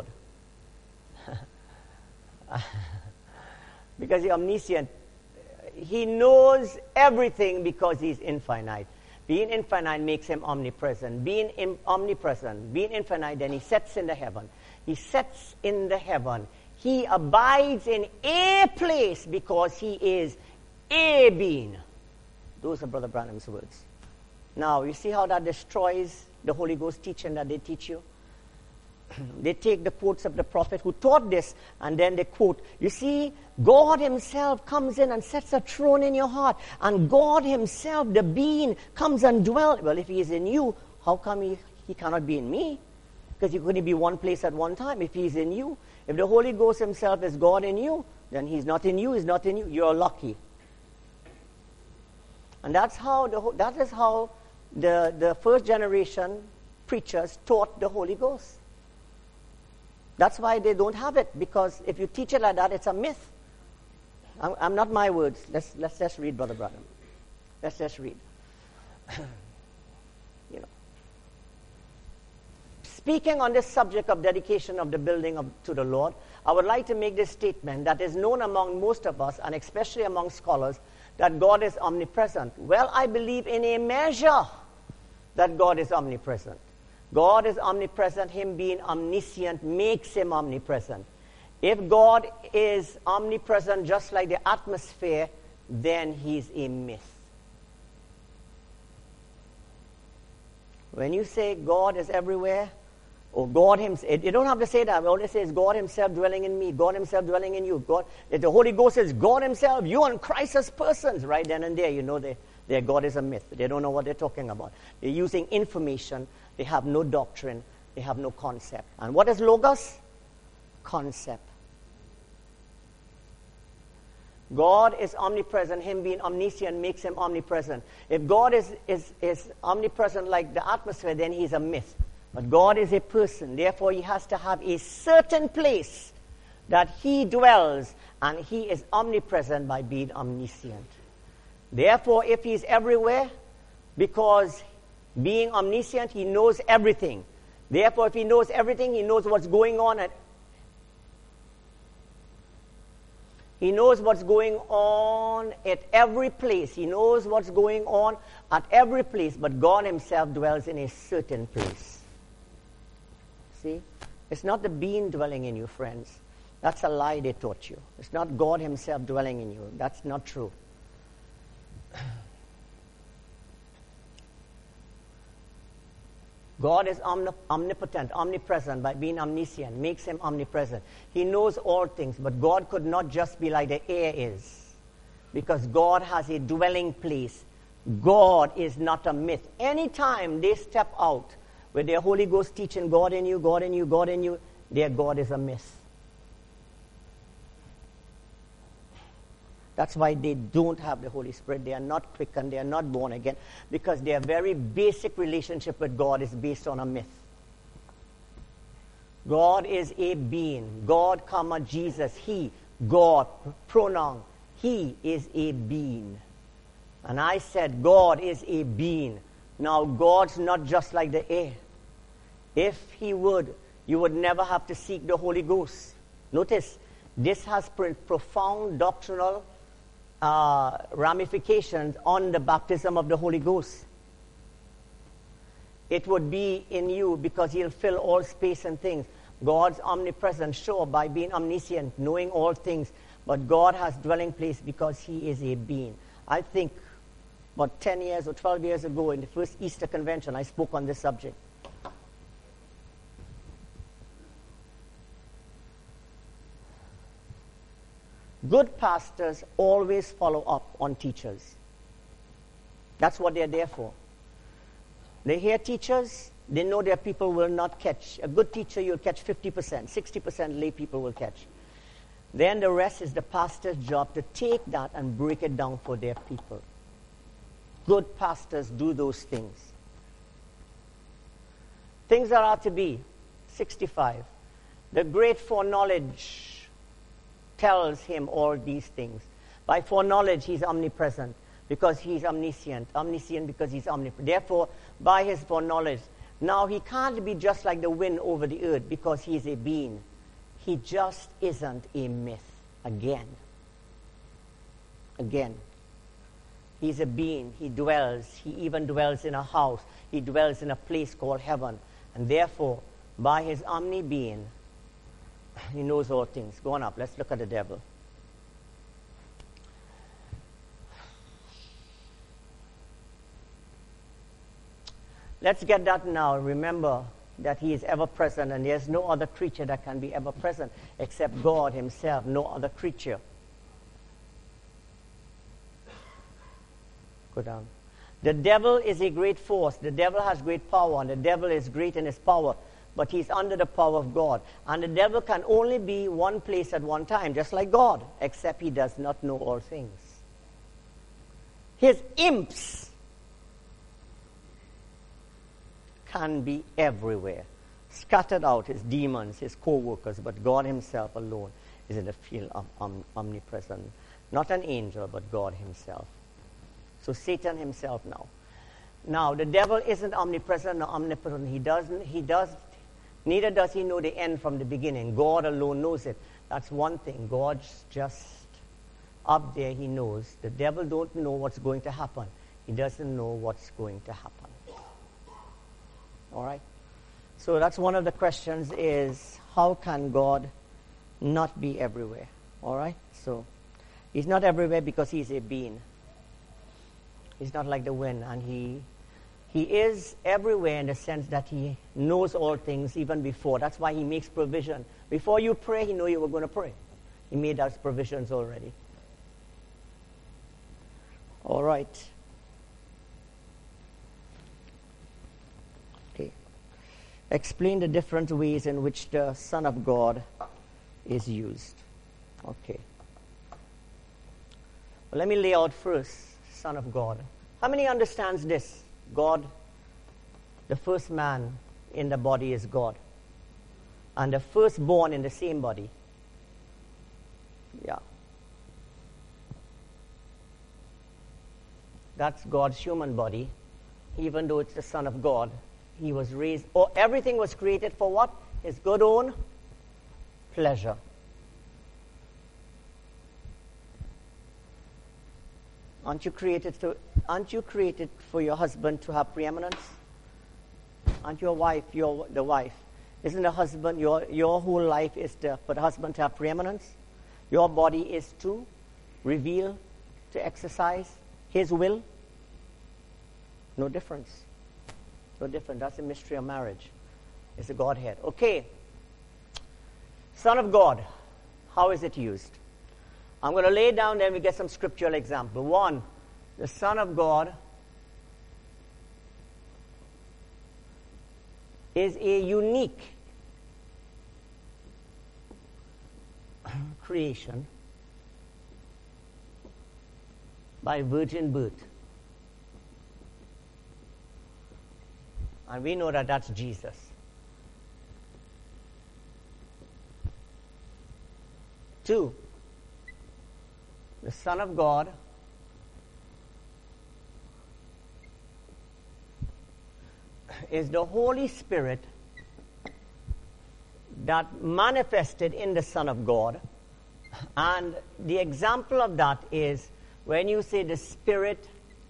Because he's omniscient. He knows everything because he's infinite. Being infinite makes him omnipresent. Being omnipresent, being infinite, then he sits in the heaven. He sits in the heaven. He abides in a place because he is a being. Those are Brother Branham's words. Now, you see how that destroys the Holy Ghost teaching that they teach you? They take the quotes of the prophet who taught this, and then they quote. You see, God himself comes in and sets a throne in your heart. And God himself, the being, comes and dwells. Well, if he is in you, how come he cannot be in me? Because he couldn't be one place at one time if he's in you. If the Holy Ghost himself is God in you, then he's not in you, he's not in you. You're lucky. And that is how the first generation preachers taught the Holy Ghost. That's why they don't have it, because if you teach it like that, it's a myth. I'm not my words. Let's just read, Brother Branham. Let's just read. Speaking on this subject of dedication of the building to the Lord, I would like to make this statement that is known among most of us, and especially among scholars, that God is omnipresent. Well, I believe in a measure that God is omnipresent. God is omnipresent. Him being omniscient makes him omnipresent. If God is omnipresent just like the atmosphere, then he's a myth. When you say God is everywhere, or God himself, you don't have to say that. All they say is God himself dwelling in me, God himself dwelling in you. If the Holy Ghost is God himself, you and Christ as persons, right then and there, you know their God is a myth. They don't know what they're talking about. They're using information. They have no doctrine. They have no concept. And what is Logos? Concept. God is omnipresent. Him being omniscient makes him omnipresent. If God is omnipresent like the atmosphere, then he's a myth. But God is a person. Therefore, he has to have a certain place that he dwells, and he is omnipresent by being omniscient. Therefore, if he's everywhere, because being omniscient, he knows everything. Therefore, if he knows everything, he knows what's going on He knows what's going on at every place. He knows what's going on at every place, but God himself dwells in a certain place. See? It's not the being dwelling in you, friends. That's a lie they taught you. It's not God himself dwelling in you. That's not true. God is omnipotent, omnipresent by being omniscient, makes him omnipresent. He knows all things, but God could not just be like the air is, because God has a dwelling place. God is not a myth. Anytime they step out with their Holy Ghost teaching God in you, God in you, God in you, their God is a myth. That's why they don't have the Holy Spirit. They are not quickened. They are not born again. Because their very basic relationship with God is based on a myth. God is a being. God, Jesus. He, God, pronoun. He is a being. And I said God is a being. Now, God's not just like the air. If he would, you would never have to seek the Holy Ghost. Notice, This has profound doctrinal ramifications on the baptism of the Holy Ghost. It would be in you because he'll fill all space and things. God's omnipresence, sure, by being omniscient, knowing all things. But God has dwelling place because he is a being. I think about 10 years or 12 years ago in the first Easter convention, I spoke on this subject. Good pastors always follow up on teachers. That's what they're there for. They hear teachers, they know their people will not catch. A good teacher, you'll catch 50%, 60% lay people will catch. Then the rest is the pastor's job to take that and break it down for their people. Good pastors do those things. Things that are to be. 65. The great foreknowledge tells him all these things. By foreknowledge, he's omnipresent because he's omniscient. Omniscient because he's omnipresent. Therefore, by his foreknowledge, now he can't be just like the wind over the earth because he's a being. He just isn't a myth. Again. He's a being. He dwells. He even dwells in a house. He dwells in a place called heaven. And therefore, by his omni-being, he knows all things. Go on up. Let's look at the devil. Let's get that now. Remember that he is ever present, and there's no other creature that can be ever present except God himself, no other creature. Go down. The devil is a great force. The devil has great power, and the devil is great in his power, but he's under the power of God. And the devil can only be one place at one time, just like God, except he does not know all things. His imps can be everywhere, scattered out, his demons, his co-workers, but God himself alone is in the field of omnipresent. Not an angel, but God himself. So Satan himself now. Now, the devil isn't omnipresent or omnipotent. Neither does he know the end from the beginning. God alone knows it. That's one thing. God's just up there, he knows. The devil don't know what's going to happen. He doesn't know what's going to happen. All right? So that's one of the questions is, how can God not be everywhere? All right? So he's not everywhere because he's a being. He's not like the wind. And he is everywhere in the sense that he knows all things even before. That's why he makes provision. Before you pray, he knew you were going to pray. He made those provisions already. All right. Explain the different ways in which the Son of God is used. Okay. Well, let me lay out first, Son of God. How many understands this? God, the first man in the body is God. And the firstborn in the same body. Yeah. That's God's human body. Even though it's the Son of God, he was raised, everything was created for what? His good own pleasure. Aren't you created for your husband to have preeminence? Aren't your wife, the wife? Isn't the husband, your whole life is for the husband to have preeminence? Your body is to reveal, to exercise his will? No difference. No different. That's the mystery of marriage. It's the Godhead. Okay. Son of God. How is it used? I'm going to lay down, then we get some scriptural example. One, the Son of God is a unique creation by virgin birth. And we know that that's Jesus. Two, the Son of God is the Holy Spirit that manifested in the Son of God And the example of that is when you say the Spirit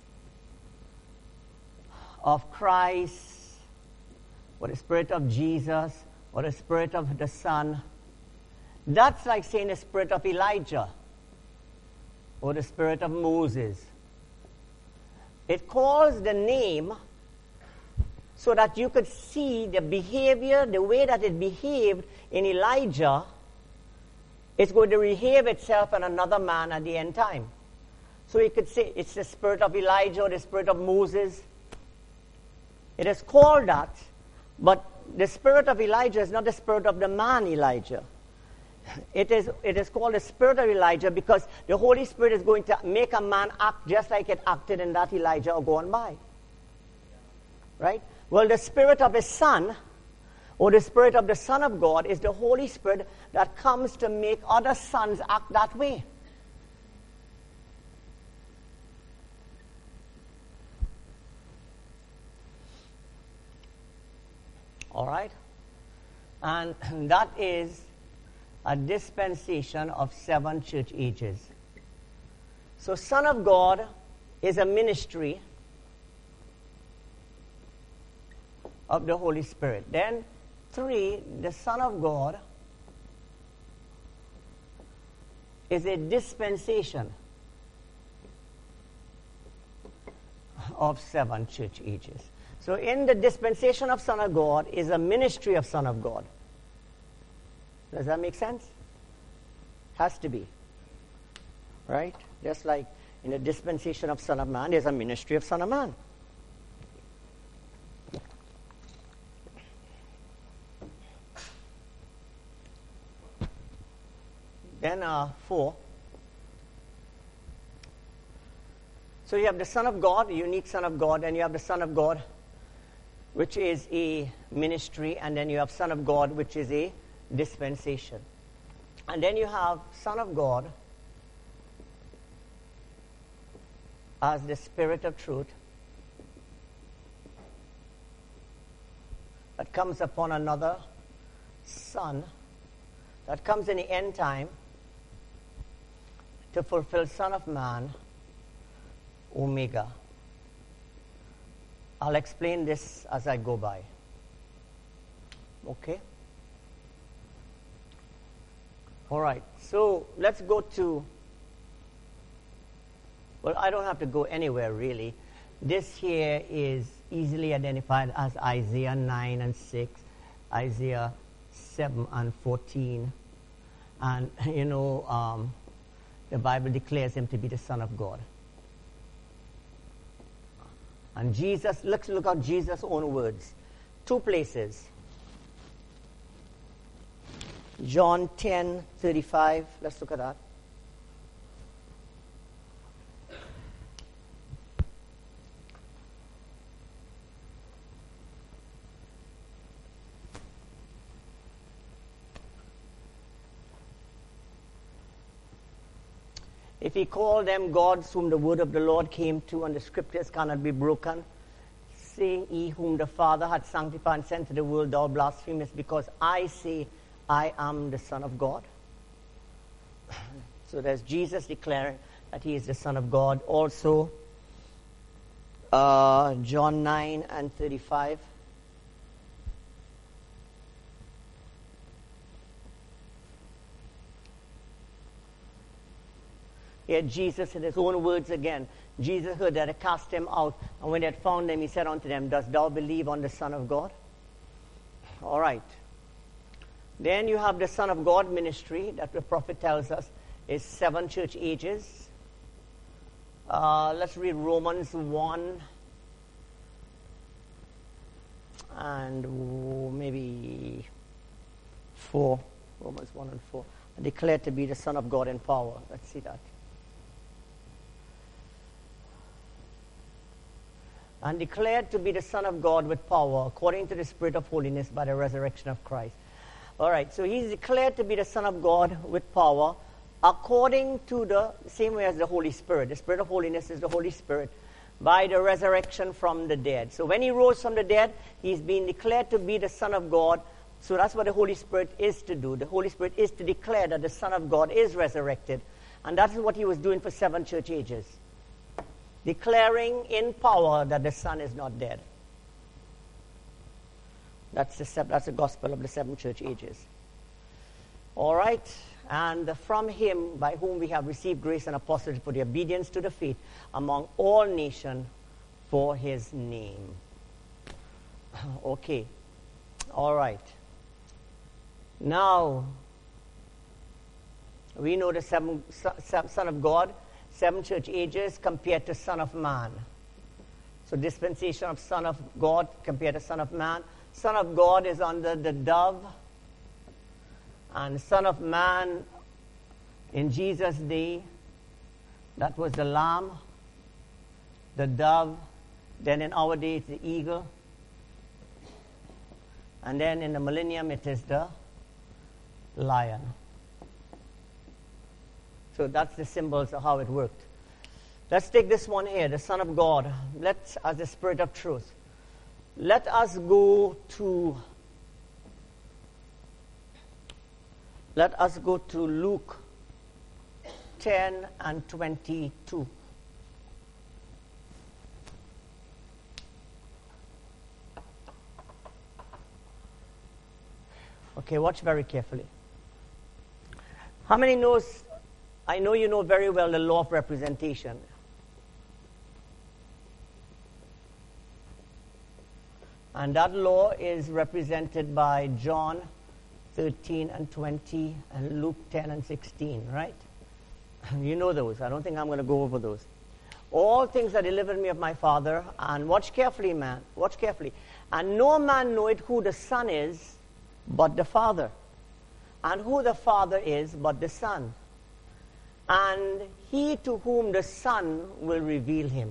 of Christ, or the Spirit of Jesus, or the Spirit of the Son, that's like saying the Spirit of Elijah, or the Spirit of Moses. It calls the name so that you could see the behavior, the way that it behaved in Elijah, it's going to behave itself in another man at the end time. So you could say it's the Spirit of Elijah or the Spirit of Moses. It is called that, but the Spirit of Elijah is not the Spirit of the man Elijah. It is called the Spirit of Elijah because the Holy Spirit is going to make a man act just like it acted in that Elijah or gone by. Right? Well, the Spirit of His Son, or the Spirit of the Son of God, is the Holy Spirit that comes to make other sons act that way. All right? And that is a dispensation of 7 church ages. So Son of God is a ministry of the Holy Spirit. Then 3, the Son of God is a dispensation of 7 church ages. So in the dispensation of Son of God is a ministry of Son of God. Does that make sense? Has to be. Right? Just like in the dispensation of Son of Man, there's a ministry of Son of Man. Then 4. So you have the Son of God, the unique Son of God, and you have the Son of God, which is a ministry, and then you have Son of God, which is a dispensation. And then you have Son of God as the Spirit of truth that comes upon another Son that comes in the end time to fulfill Son of Man, Omega. I'll explain this as I go by. Okay? All right. So let's go to, well, I don't have to go anywhere really. This here is easily identified as Isaiah 9 and 6, Isaiah 7 and 14. And, the Bible declares him to be the Son of God. And Jesus, let's look at Jesus' own words. 2 places. John 10:35. Let's look at that. If he called them gods whom the word of the Lord came to, and the scriptures cannot be broken, saying, he whom the Father had sanctified and sent to the world, thou blasphemest, because I say, I am the Son of God. So there's Jesus declaring that he is the Son of God. Also, John 9 and 35. Here Jesus, in his own words again, Jesus heard that they cast him out, and when they had found him, he said unto them, dost thou believe on the Son of God? All right. Then you have the Son of God ministry that the prophet tells us is 7 church ages. Let's read Romans 1 and maybe 4. Romans 1 and 4. Declared to be the Son of God in power. Let's see that. And declared to be the Son of God with power, according to the Spirit of holiness by the resurrection of Christ. All right, so he's declared to be the Son of God with power, according to the same way as the Holy Spirit. The Spirit of holiness is the Holy Spirit, by the resurrection from the dead. So when he rose from the dead, he's been declared to be the Son of God So that's what the Holy Spirit is to do. The Holy Spirit is to declare that the Son of God is resurrected. And that's what he was doing for 7 church ages. Declaring in power that the Son is not dead. That's the gospel of the 7 church ages. All right? And from him, by whom we have received grace and apostleship for the obedience to the faith among all nations for his name. Okay. All right. Now, we know the Son of God, 7 church ages compared to Son of Man. So dispensation of Son of God compared to Son of Man. Son of God is under the dove. And Son of Man in Jesus' day, that was the lamb, the dove. Then in our day, it's the eagle. And then in the millennium, it is the lion. So that's the symbols of how it worked. Let's take this one here, the Son of God. Let's, as the Spirit of truth. Let us go to Luke 10 and 22. Okay, watch very carefully. How many knows, I know you know very well the law of representation. And that law is represented by John 13 and 20 and Luke 10 and 16, right? You know those. I don't think I'm going to go over those. All things are delivered me of my Father. And watch carefully, man. Watch carefully. And no man knoweth who the Son is but the Father. And who the Father is but the Son. And he to whom the Son will reveal him.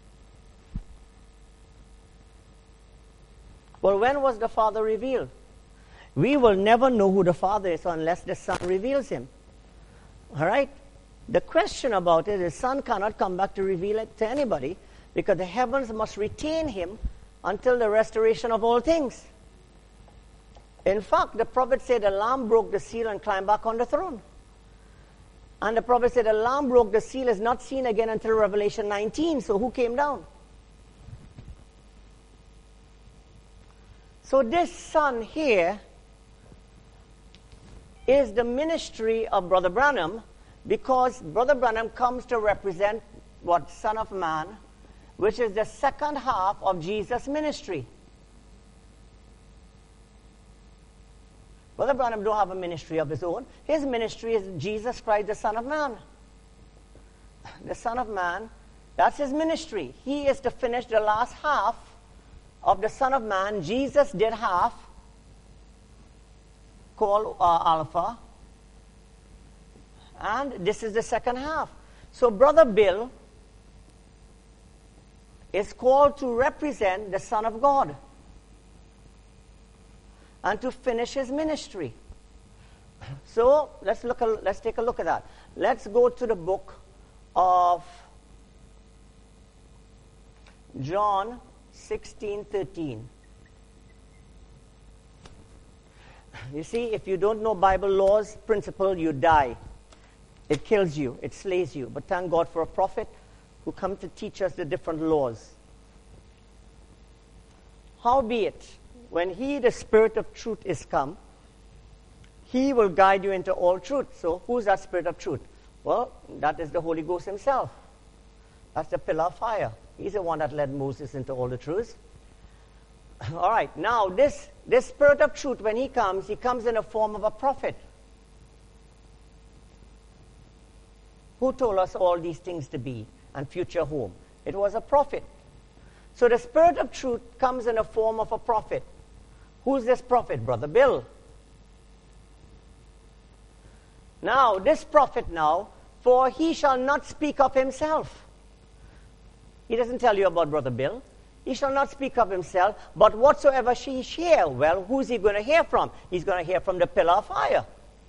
Well, when was the Father revealed? We will never know who the Father is unless the Son reveals him. All right? The question about it is the Son cannot come back to reveal it to anybody because the heavens must retain him until the restoration of all things. In fact, the prophet said the Lamb broke the seal and climbed back on the throne. And the prophet said the Lamb broke the seal is not seen again until Revelation 19. So who came down? So this Son here is the ministry of Brother Branham because Brother Branham comes to represent what? Son of Man, which is the second half of Jesus' ministry. Brother Branham don't have a ministry of his own. His ministry is Jesus Christ, the Son of Man. The Son of Man, that's his ministry. He is to finish the last half of the Son of Man. Jesus did half, called Alpha. And this is the second half. So Brother Bill is called to represent the Son of God and to finish his ministry. So let's take a look at that. Let's go to the book of John 16:13. You see, if you don't know Bible laws, principle, you die. It kills you. It slays you. But thank God for a prophet who come to teach us the different laws. Howbeit, when he, the Spirit of truth, is come, he will guide you into all truth. So who's that Spirit of truth? Well, that is the Holy Ghost himself. That's the pillar of fire. He's the one that led Moses into all the truths. All right, now this Spirit of truth, when he comes in the form of a prophet. Who told us all these things to be and future whom? It was a prophet. So the Spirit of truth comes in the form of a prophet. Who's this prophet? Brother Bill. Now, this prophet now, for he shall not speak of himself. He doesn't tell you about Brother Bill. He shall not speak of himself, but whatsoever he shall. Well, who's he going to hear from? He's going to hear from the pillar of fire.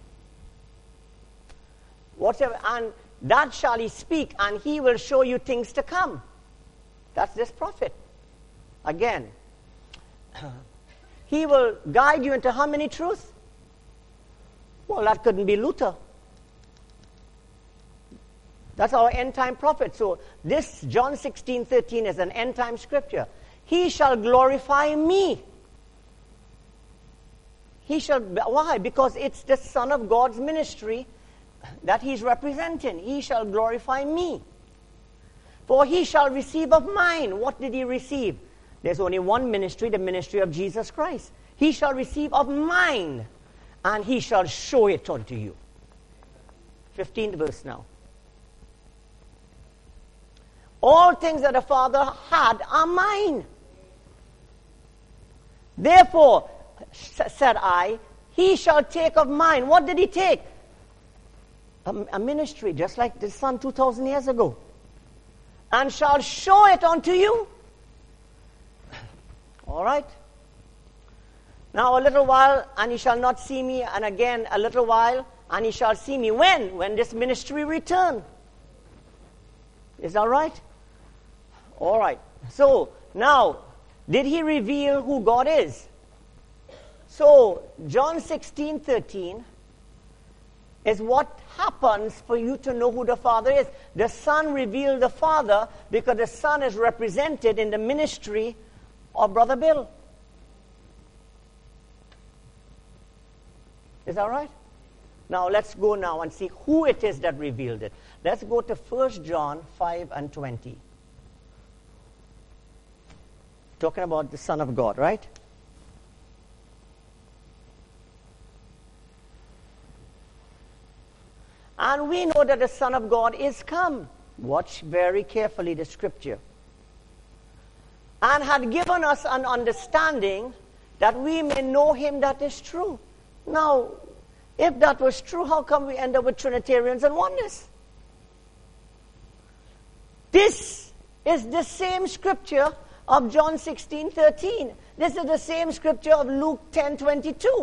Whatever, and that shall he speak, and he will show you things to come. That's this prophet. Again, He will guide you into how many truths? Well, that couldn't be Luther. That's our end-time prophet. So this John 16:13 is an end-time scripture. He shall glorify me. Why? Because it's the Son of God's ministry that he's representing. He shall glorify me. For he shall receive of mine. What did he receive? There's only one ministry, the ministry of Jesus Christ. He shall receive of mine, and he shall show it unto you. 15th verse now. All things that the Father had are mine. Therefore, said I, he shall take of mine. What did he take? A ministry, just like the Son 2,000 years ago. And shall show it unto you. All right. Now a little while, and ye shall not see me, and again a little while, and ye shall see me. When? When this ministry return. Is that right? All right. So, now, did he reveal who God is? So, John 16:13 is what happens for you to know who the Father is. The Son revealed the Father because the Son is represented in the ministry of Brother Bill. Is that right? Now let's go now and see who it is that revealed it. Let's go to 1 John 5:20. Talking about the Son of God, right? And we know that the Son of God is come. Watch very carefully the scripture. And had given us an understanding that we may know him that is true. Now, if that was true, how come we end up with Trinitarians and oneness? This is the same scripture of John 16:13. This is the same scripture of Luke 10:22.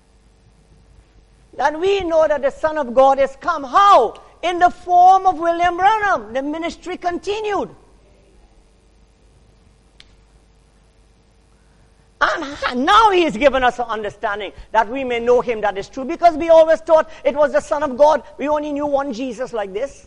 That we know that the Son of God is come. How? In the form of William Branham. The ministry continued. And now he has given us an understanding that we may know him that is true. Because we always thought it was the Son of God. We only knew one Jesus like this.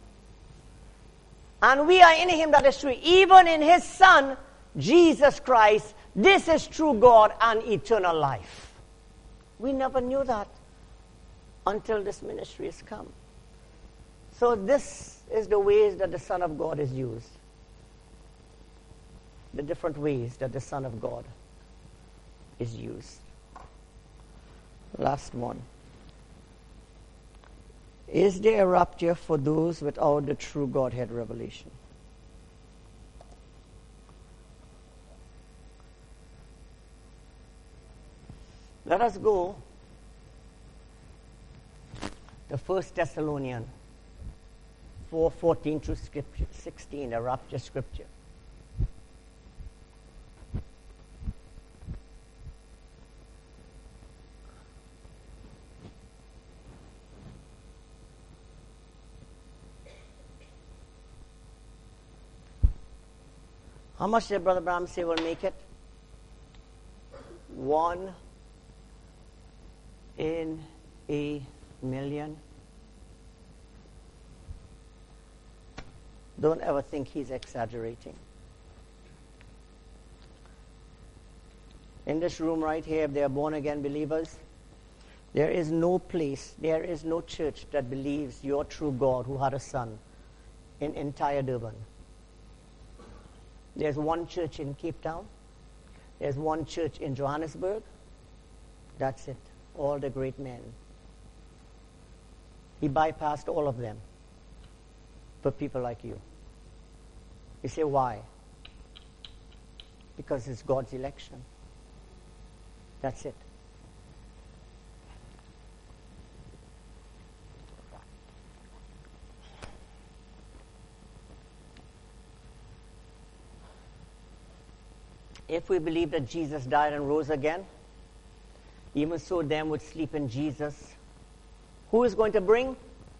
And we are in him that is true. Even in his Son, Jesus Christ. This is true God and eternal life. We never knew that until this ministry has come. So this is the ways that the Son of God is used. The different ways that the Son of God is used. Last one. Is there a rapture for those without the true Godhead revelation? Let us go to 1 Thessalonians 4:14 through 16, the rapture scripture. How much did Brother Branham say will make it? 1 in a million. Don't ever think he's exaggerating. In this room right here, if they are born again believers, there is no place, there is no church that believes your true God who had a son in entire Durban. There's one church in Cape Town. There's one church in Johannesburg. That's it. All the great men. He bypassed all of them for people like you. You say, why? Because it's God's election. That's it. If we believe that Jesus died and rose again, even so them would sleep in Jesus. Who is going to bring?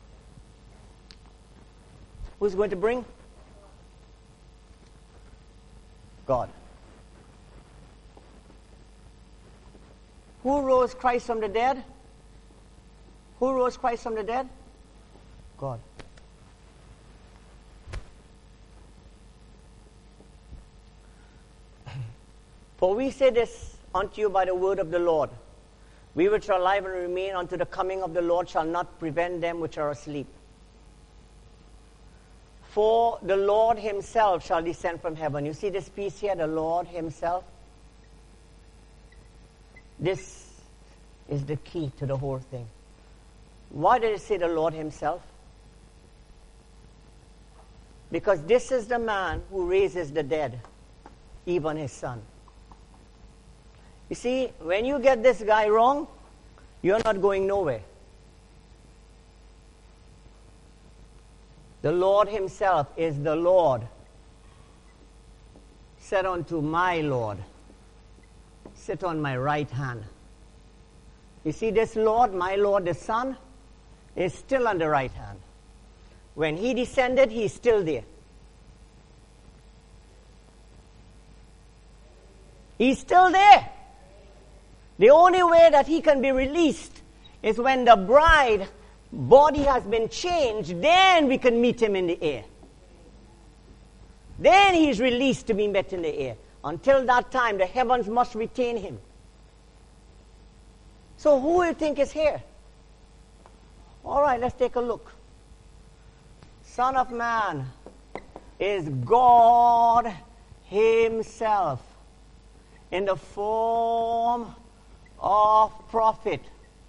Who is going to bring? God. Who rose Christ from the dead? Who rose Christ from the dead? God. For we say this unto you by the word of the Lord. We which are alive and remain unto the coming of the Lord shall not prevent them which are asleep. For the Lord himself shall descend from heaven. You see this piece here, the Lord himself? This is the key to the whole thing. Why did it say the Lord himself? Because this is the man who raises the dead, even his son. You see, when you get this guy wrong, you're not going nowhere. The Lord himself is the Lord, said unto my Lord, sit on my right hand. You see, this Lord, my Lord, the Son, is still on the right hand. When he descended, he's still there. He's still there. The only way that he can be released is when the bride body has been changed, then we can meet him in the air. Then he's released to be met in the air. Until that time, the heavens must retain him. So who do you think is here? All right, let's take a look. Son of Man is God himself in the form of prophet.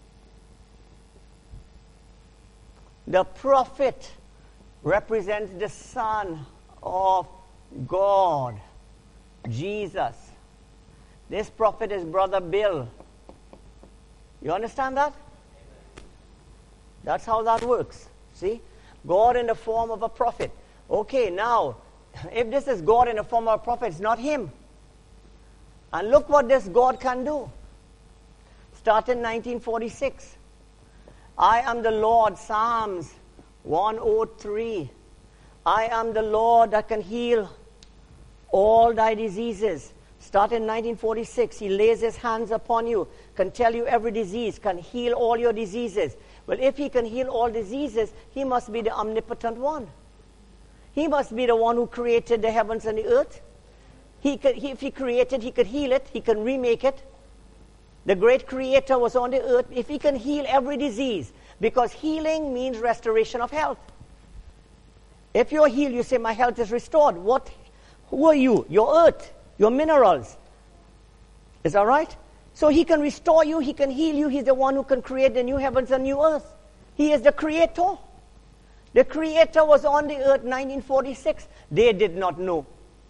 The prophet represents the Son of God, Jesus. This prophet is Brother Bill. You understand that? That's how that works. See? God in the form of a prophet. Okay, now, if this is God in the form of a prophet, it's not him. And look what this God can do. Start in 1946. I am the Lord, Psalms 103. I am the Lord that can heal all thy diseases. Start in 1946. He lays his hands upon you, can tell you every disease, can heal all your diseases. Well, if he can heal all diseases, he must be the omnipotent one. He must be the one who created the heavens and the earth. If he created, he could heal it, he can remake it. The great creator was on the earth. If he can heal every disease, because healing means restoration of health. If you're healed, you say, my health is restored. Who are you? Your earth, your minerals. Is that right? So he can restore you, he can heal you. He's the one who can create the new heavens and new earth. He is the creator. The creator was on the earth 1946. They did not know.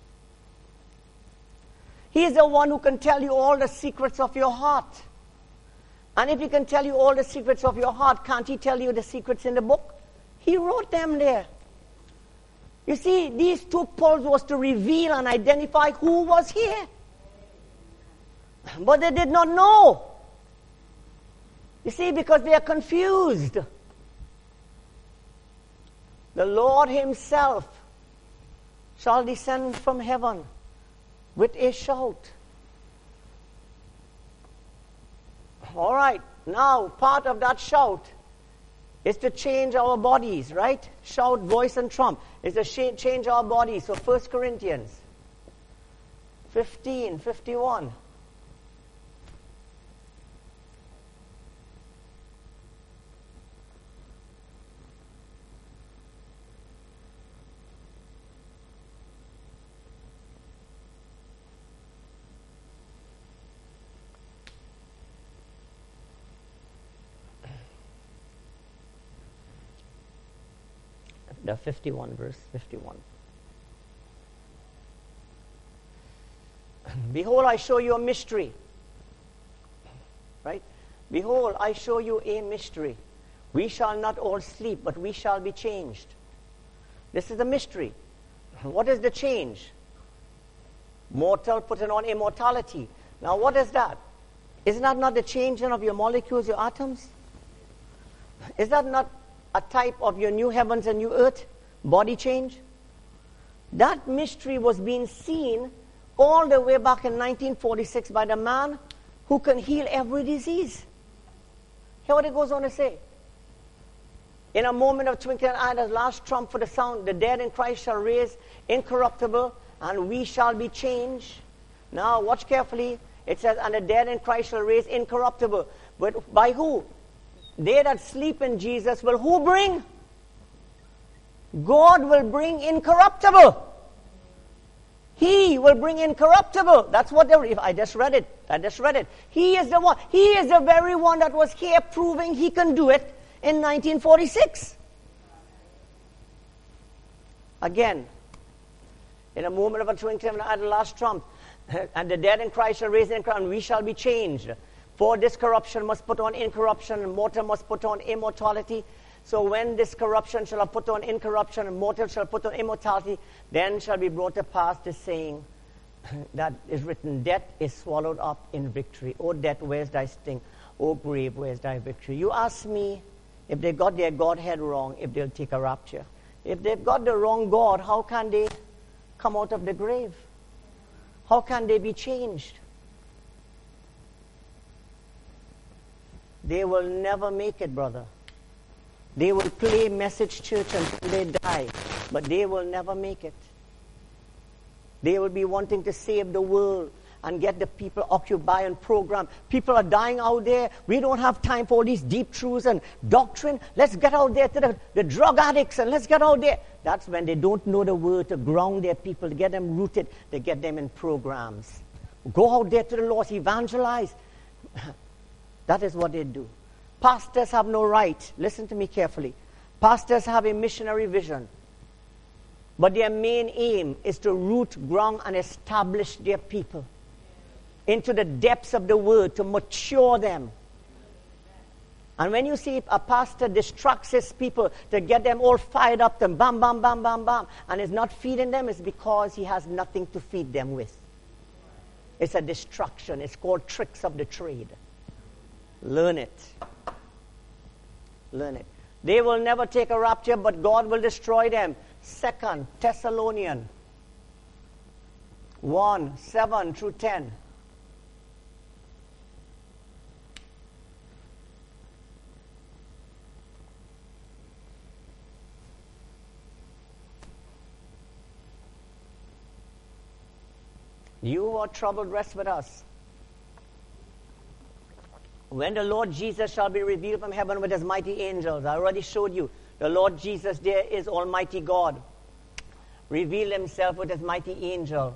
He is the one who can tell you all the secrets of your heart. And if he can tell you all the secrets of your heart, can't he tell you the secrets in the book? He wrote them there. You see, these two pearls was to reveal and identify who was here. But they did not know. You see, because they are confused. The Lord himself shall descend from heaven with a shout. All right, now part of that shout is to change our bodies, right? Shout, voice, and trump is to change our bodies. So 1 Corinthians 15:51. The 51, verse 51. Behold, I show you a mystery. Right? Behold, I show you a mystery. We shall not all sleep, but we shall be changed. This is the mystery. What is the change? Mortal putting on immortality. Now what is that? Is that not the changing of your molecules, your atoms? Is that not a type of your new heavens and new earth, body change? That mystery was being seen all the way back in 1946 by the man who can heal every disease. Hear what it goes on to say. In a moment of twinkling eye, the last trump for the sound, the dead in Christ shall raise incorruptible, and we shall be changed. Now, watch carefully. It says, and the dead in Christ shall raise incorruptible. But by who? They that sleep in Jesus will who bring? God will bring incorruptible. He will bring incorruptible. That's what I just read it. He is the one. He is the very one that was here proving he can do it in 1946. Again, in a moment of a twinkling at the last trump, and the dead in Christ shall raise incorruptible, and we shall be changed. For this corruption must put on incorruption, and mortal must put on immortality. So when this corruption shall have put on incorruption, and mortal shall put on immortality, then shall be brought to pass the saying that is written, death is swallowed up in victory. O death, where's thy sting? O grave, where's thy victory? You ask me if they got their Godhead wrong, if they'll take a rapture. If they've got the wrong God, how can they come out of the grave? How can they be changed? They will never make it, brother. They will play message church until they die, but they will never make it. They will be wanting to save the world and get the people occupied and programmed. People are dying out there. We don't have time for all these deep truths and doctrine. Let's get out there to the drug addicts and let's get out there. That's when they don't know the word, to ground their people, to get them rooted, to get them in programs. Go out there to the lost, evangelize. That is what they do. Pastors have no right. Listen to me carefully. Pastors have a missionary vision. But their main aim is to root, ground, and establish their people into the depths of the word, to mature them. And when you see a pastor distracts his people to get them all fired up, them bam, bam, bam, bam, bam, and is not feeding them, it's because he has nothing to feed them with. It's a distraction. It's called tricks of the trade. Learn it. Learn it. They will never take a rapture, but God will destroy them. 2 Thessalonians 1, 7 through 10. You who are troubled, rest with us. When the Lord Jesus shall be revealed from heaven with his mighty angels. I already showed you. The Lord Jesus there is Almighty God. Revealed himself with his mighty angel.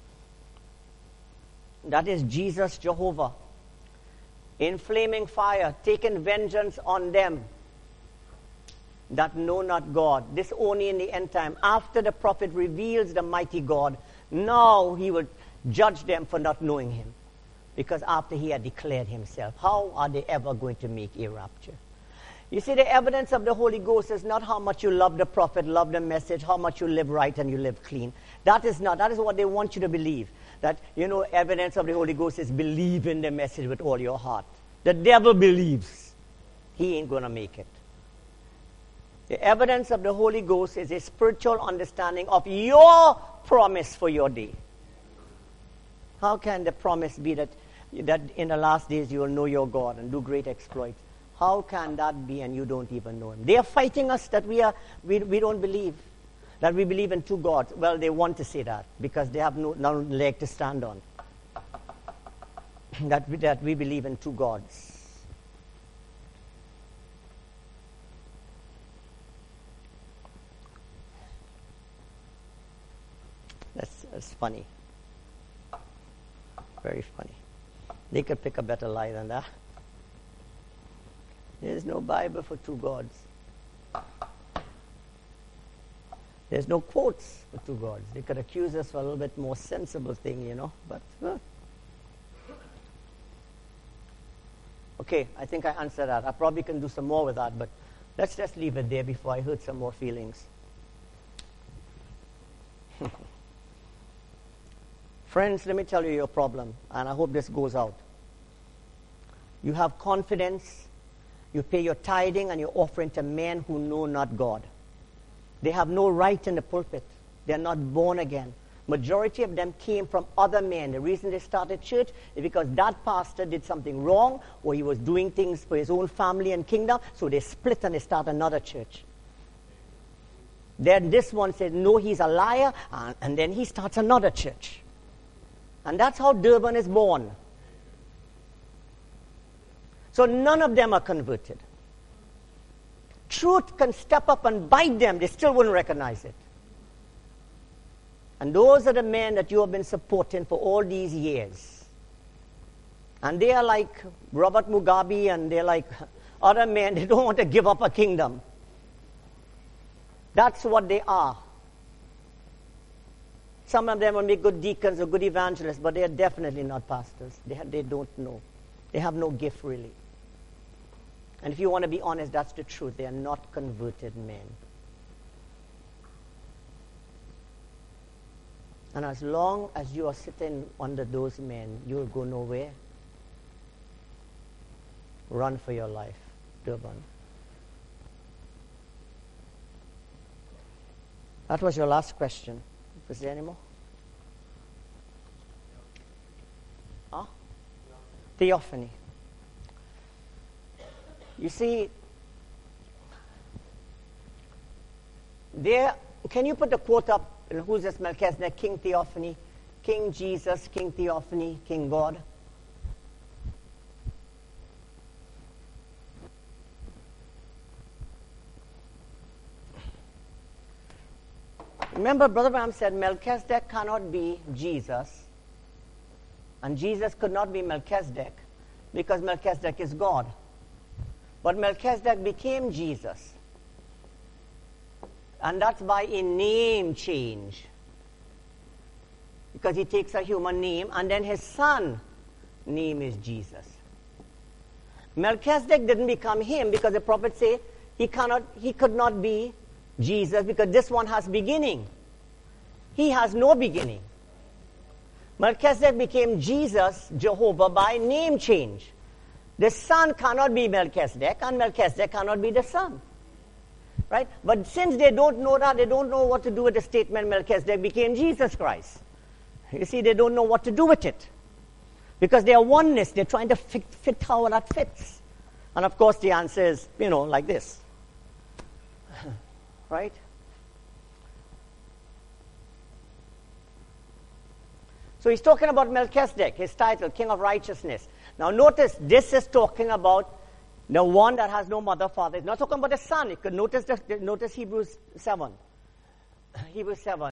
That is Jesus Jehovah. In flaming fire, taking vengeance on them that know not God. This only in the end time. After the prophet reveals the mighty God, now he will judge them for not knowing him. Because after he had declared himself, how are they ever going to make a rapture? You see, the evidence of the Holy Ghost is not how much you love the prophet, love the message, how much you live right and you live clean. That is not. That is what they want you to believe. That, evidence of the Holy Ghost is believe in the message with all your heart. The devil believes. He ain't going to make it. The evidence of the Holy Ghost is a spiritual understanding of your promise for your day. How can the promise be that in the last days you will know your God and do great exploits? How can that be and you don't even know him? They are fighting us that we don't believe, that we believe in two gods. Well, they want to say that because they have no leg to stand on. that we believe in two gods. That's funny. Very funny. They could pick a better lie than that. There's no Bible for two gods. There's no quotes for two gods. They could accuse us for a little bit more sensible thing, but... Okay, I think I answered that. I probably can do some more with that, but let's just leave it there before I hurt some more feelings. Friends, let me tell you your problem, and I hope this goes out. You have confidence. You pay your tithing and your offering to men who know not God. They have no right in the pulpit. They are not born again. Majority of them came from other men. The reason they started church is because that pastor did something wrong, or he was doing things for his own family and kingdom, so they split and they start another church. Then this one said, no, he's a liar, and then he starts another church. And that's how Durban is born. So none of them are converted. Truth can step up and bite them, they still wouldn't recognize it. And those are the men that you have been supporting for all these years. And they are like Robert Mugabe, and they're like other men. They don't want to give up a kingdom. That's what they are. Some of them will be good deacons or good evangelists, but they are definitely not pastors. They don't know. They have no gift, really. And if you want to be honest, that's the truth. They are not converted men. And as long as you are sitting under those men, you will go nowhere. Run for your life, Durban. That was your last question. Was there any more? Huh? Theophany. You see, there, can you put the quote up? Who's this Melchizedek? King Theophany, King Jesus, King Theophany, King God. Remember, Brother Branham said Melchizedek cannot be Jesus, and Jesus could not be Melchizedek, because Melchizedek is God. But Melchizedek became Jesus. And that's by a name change. Because he takes a human name, and then his son name is Jesus. Melchizedek didn't become him because the prophets say he could not be Jesus because this one has beginning. He has no beginning. Melchizedek became Jesus, Jehovah, by name change. The son cannot be Melchizedek, and Melchizedek cannot be the son. Right? But since they don't know that, they don't know what to do with the statement Melchizedek became Jesus Christ. You see, they don't know what to do with it. Because they are oneness. They're trying to fit how that fits. And of course the answer is, like this. Right? So he's talking about Melchizedek, his title, King of Righteousness. Now notice, this is talking about the one that has no mother, father. It's not talking about the son. You could notice Hebrews 7. Hebrews 7.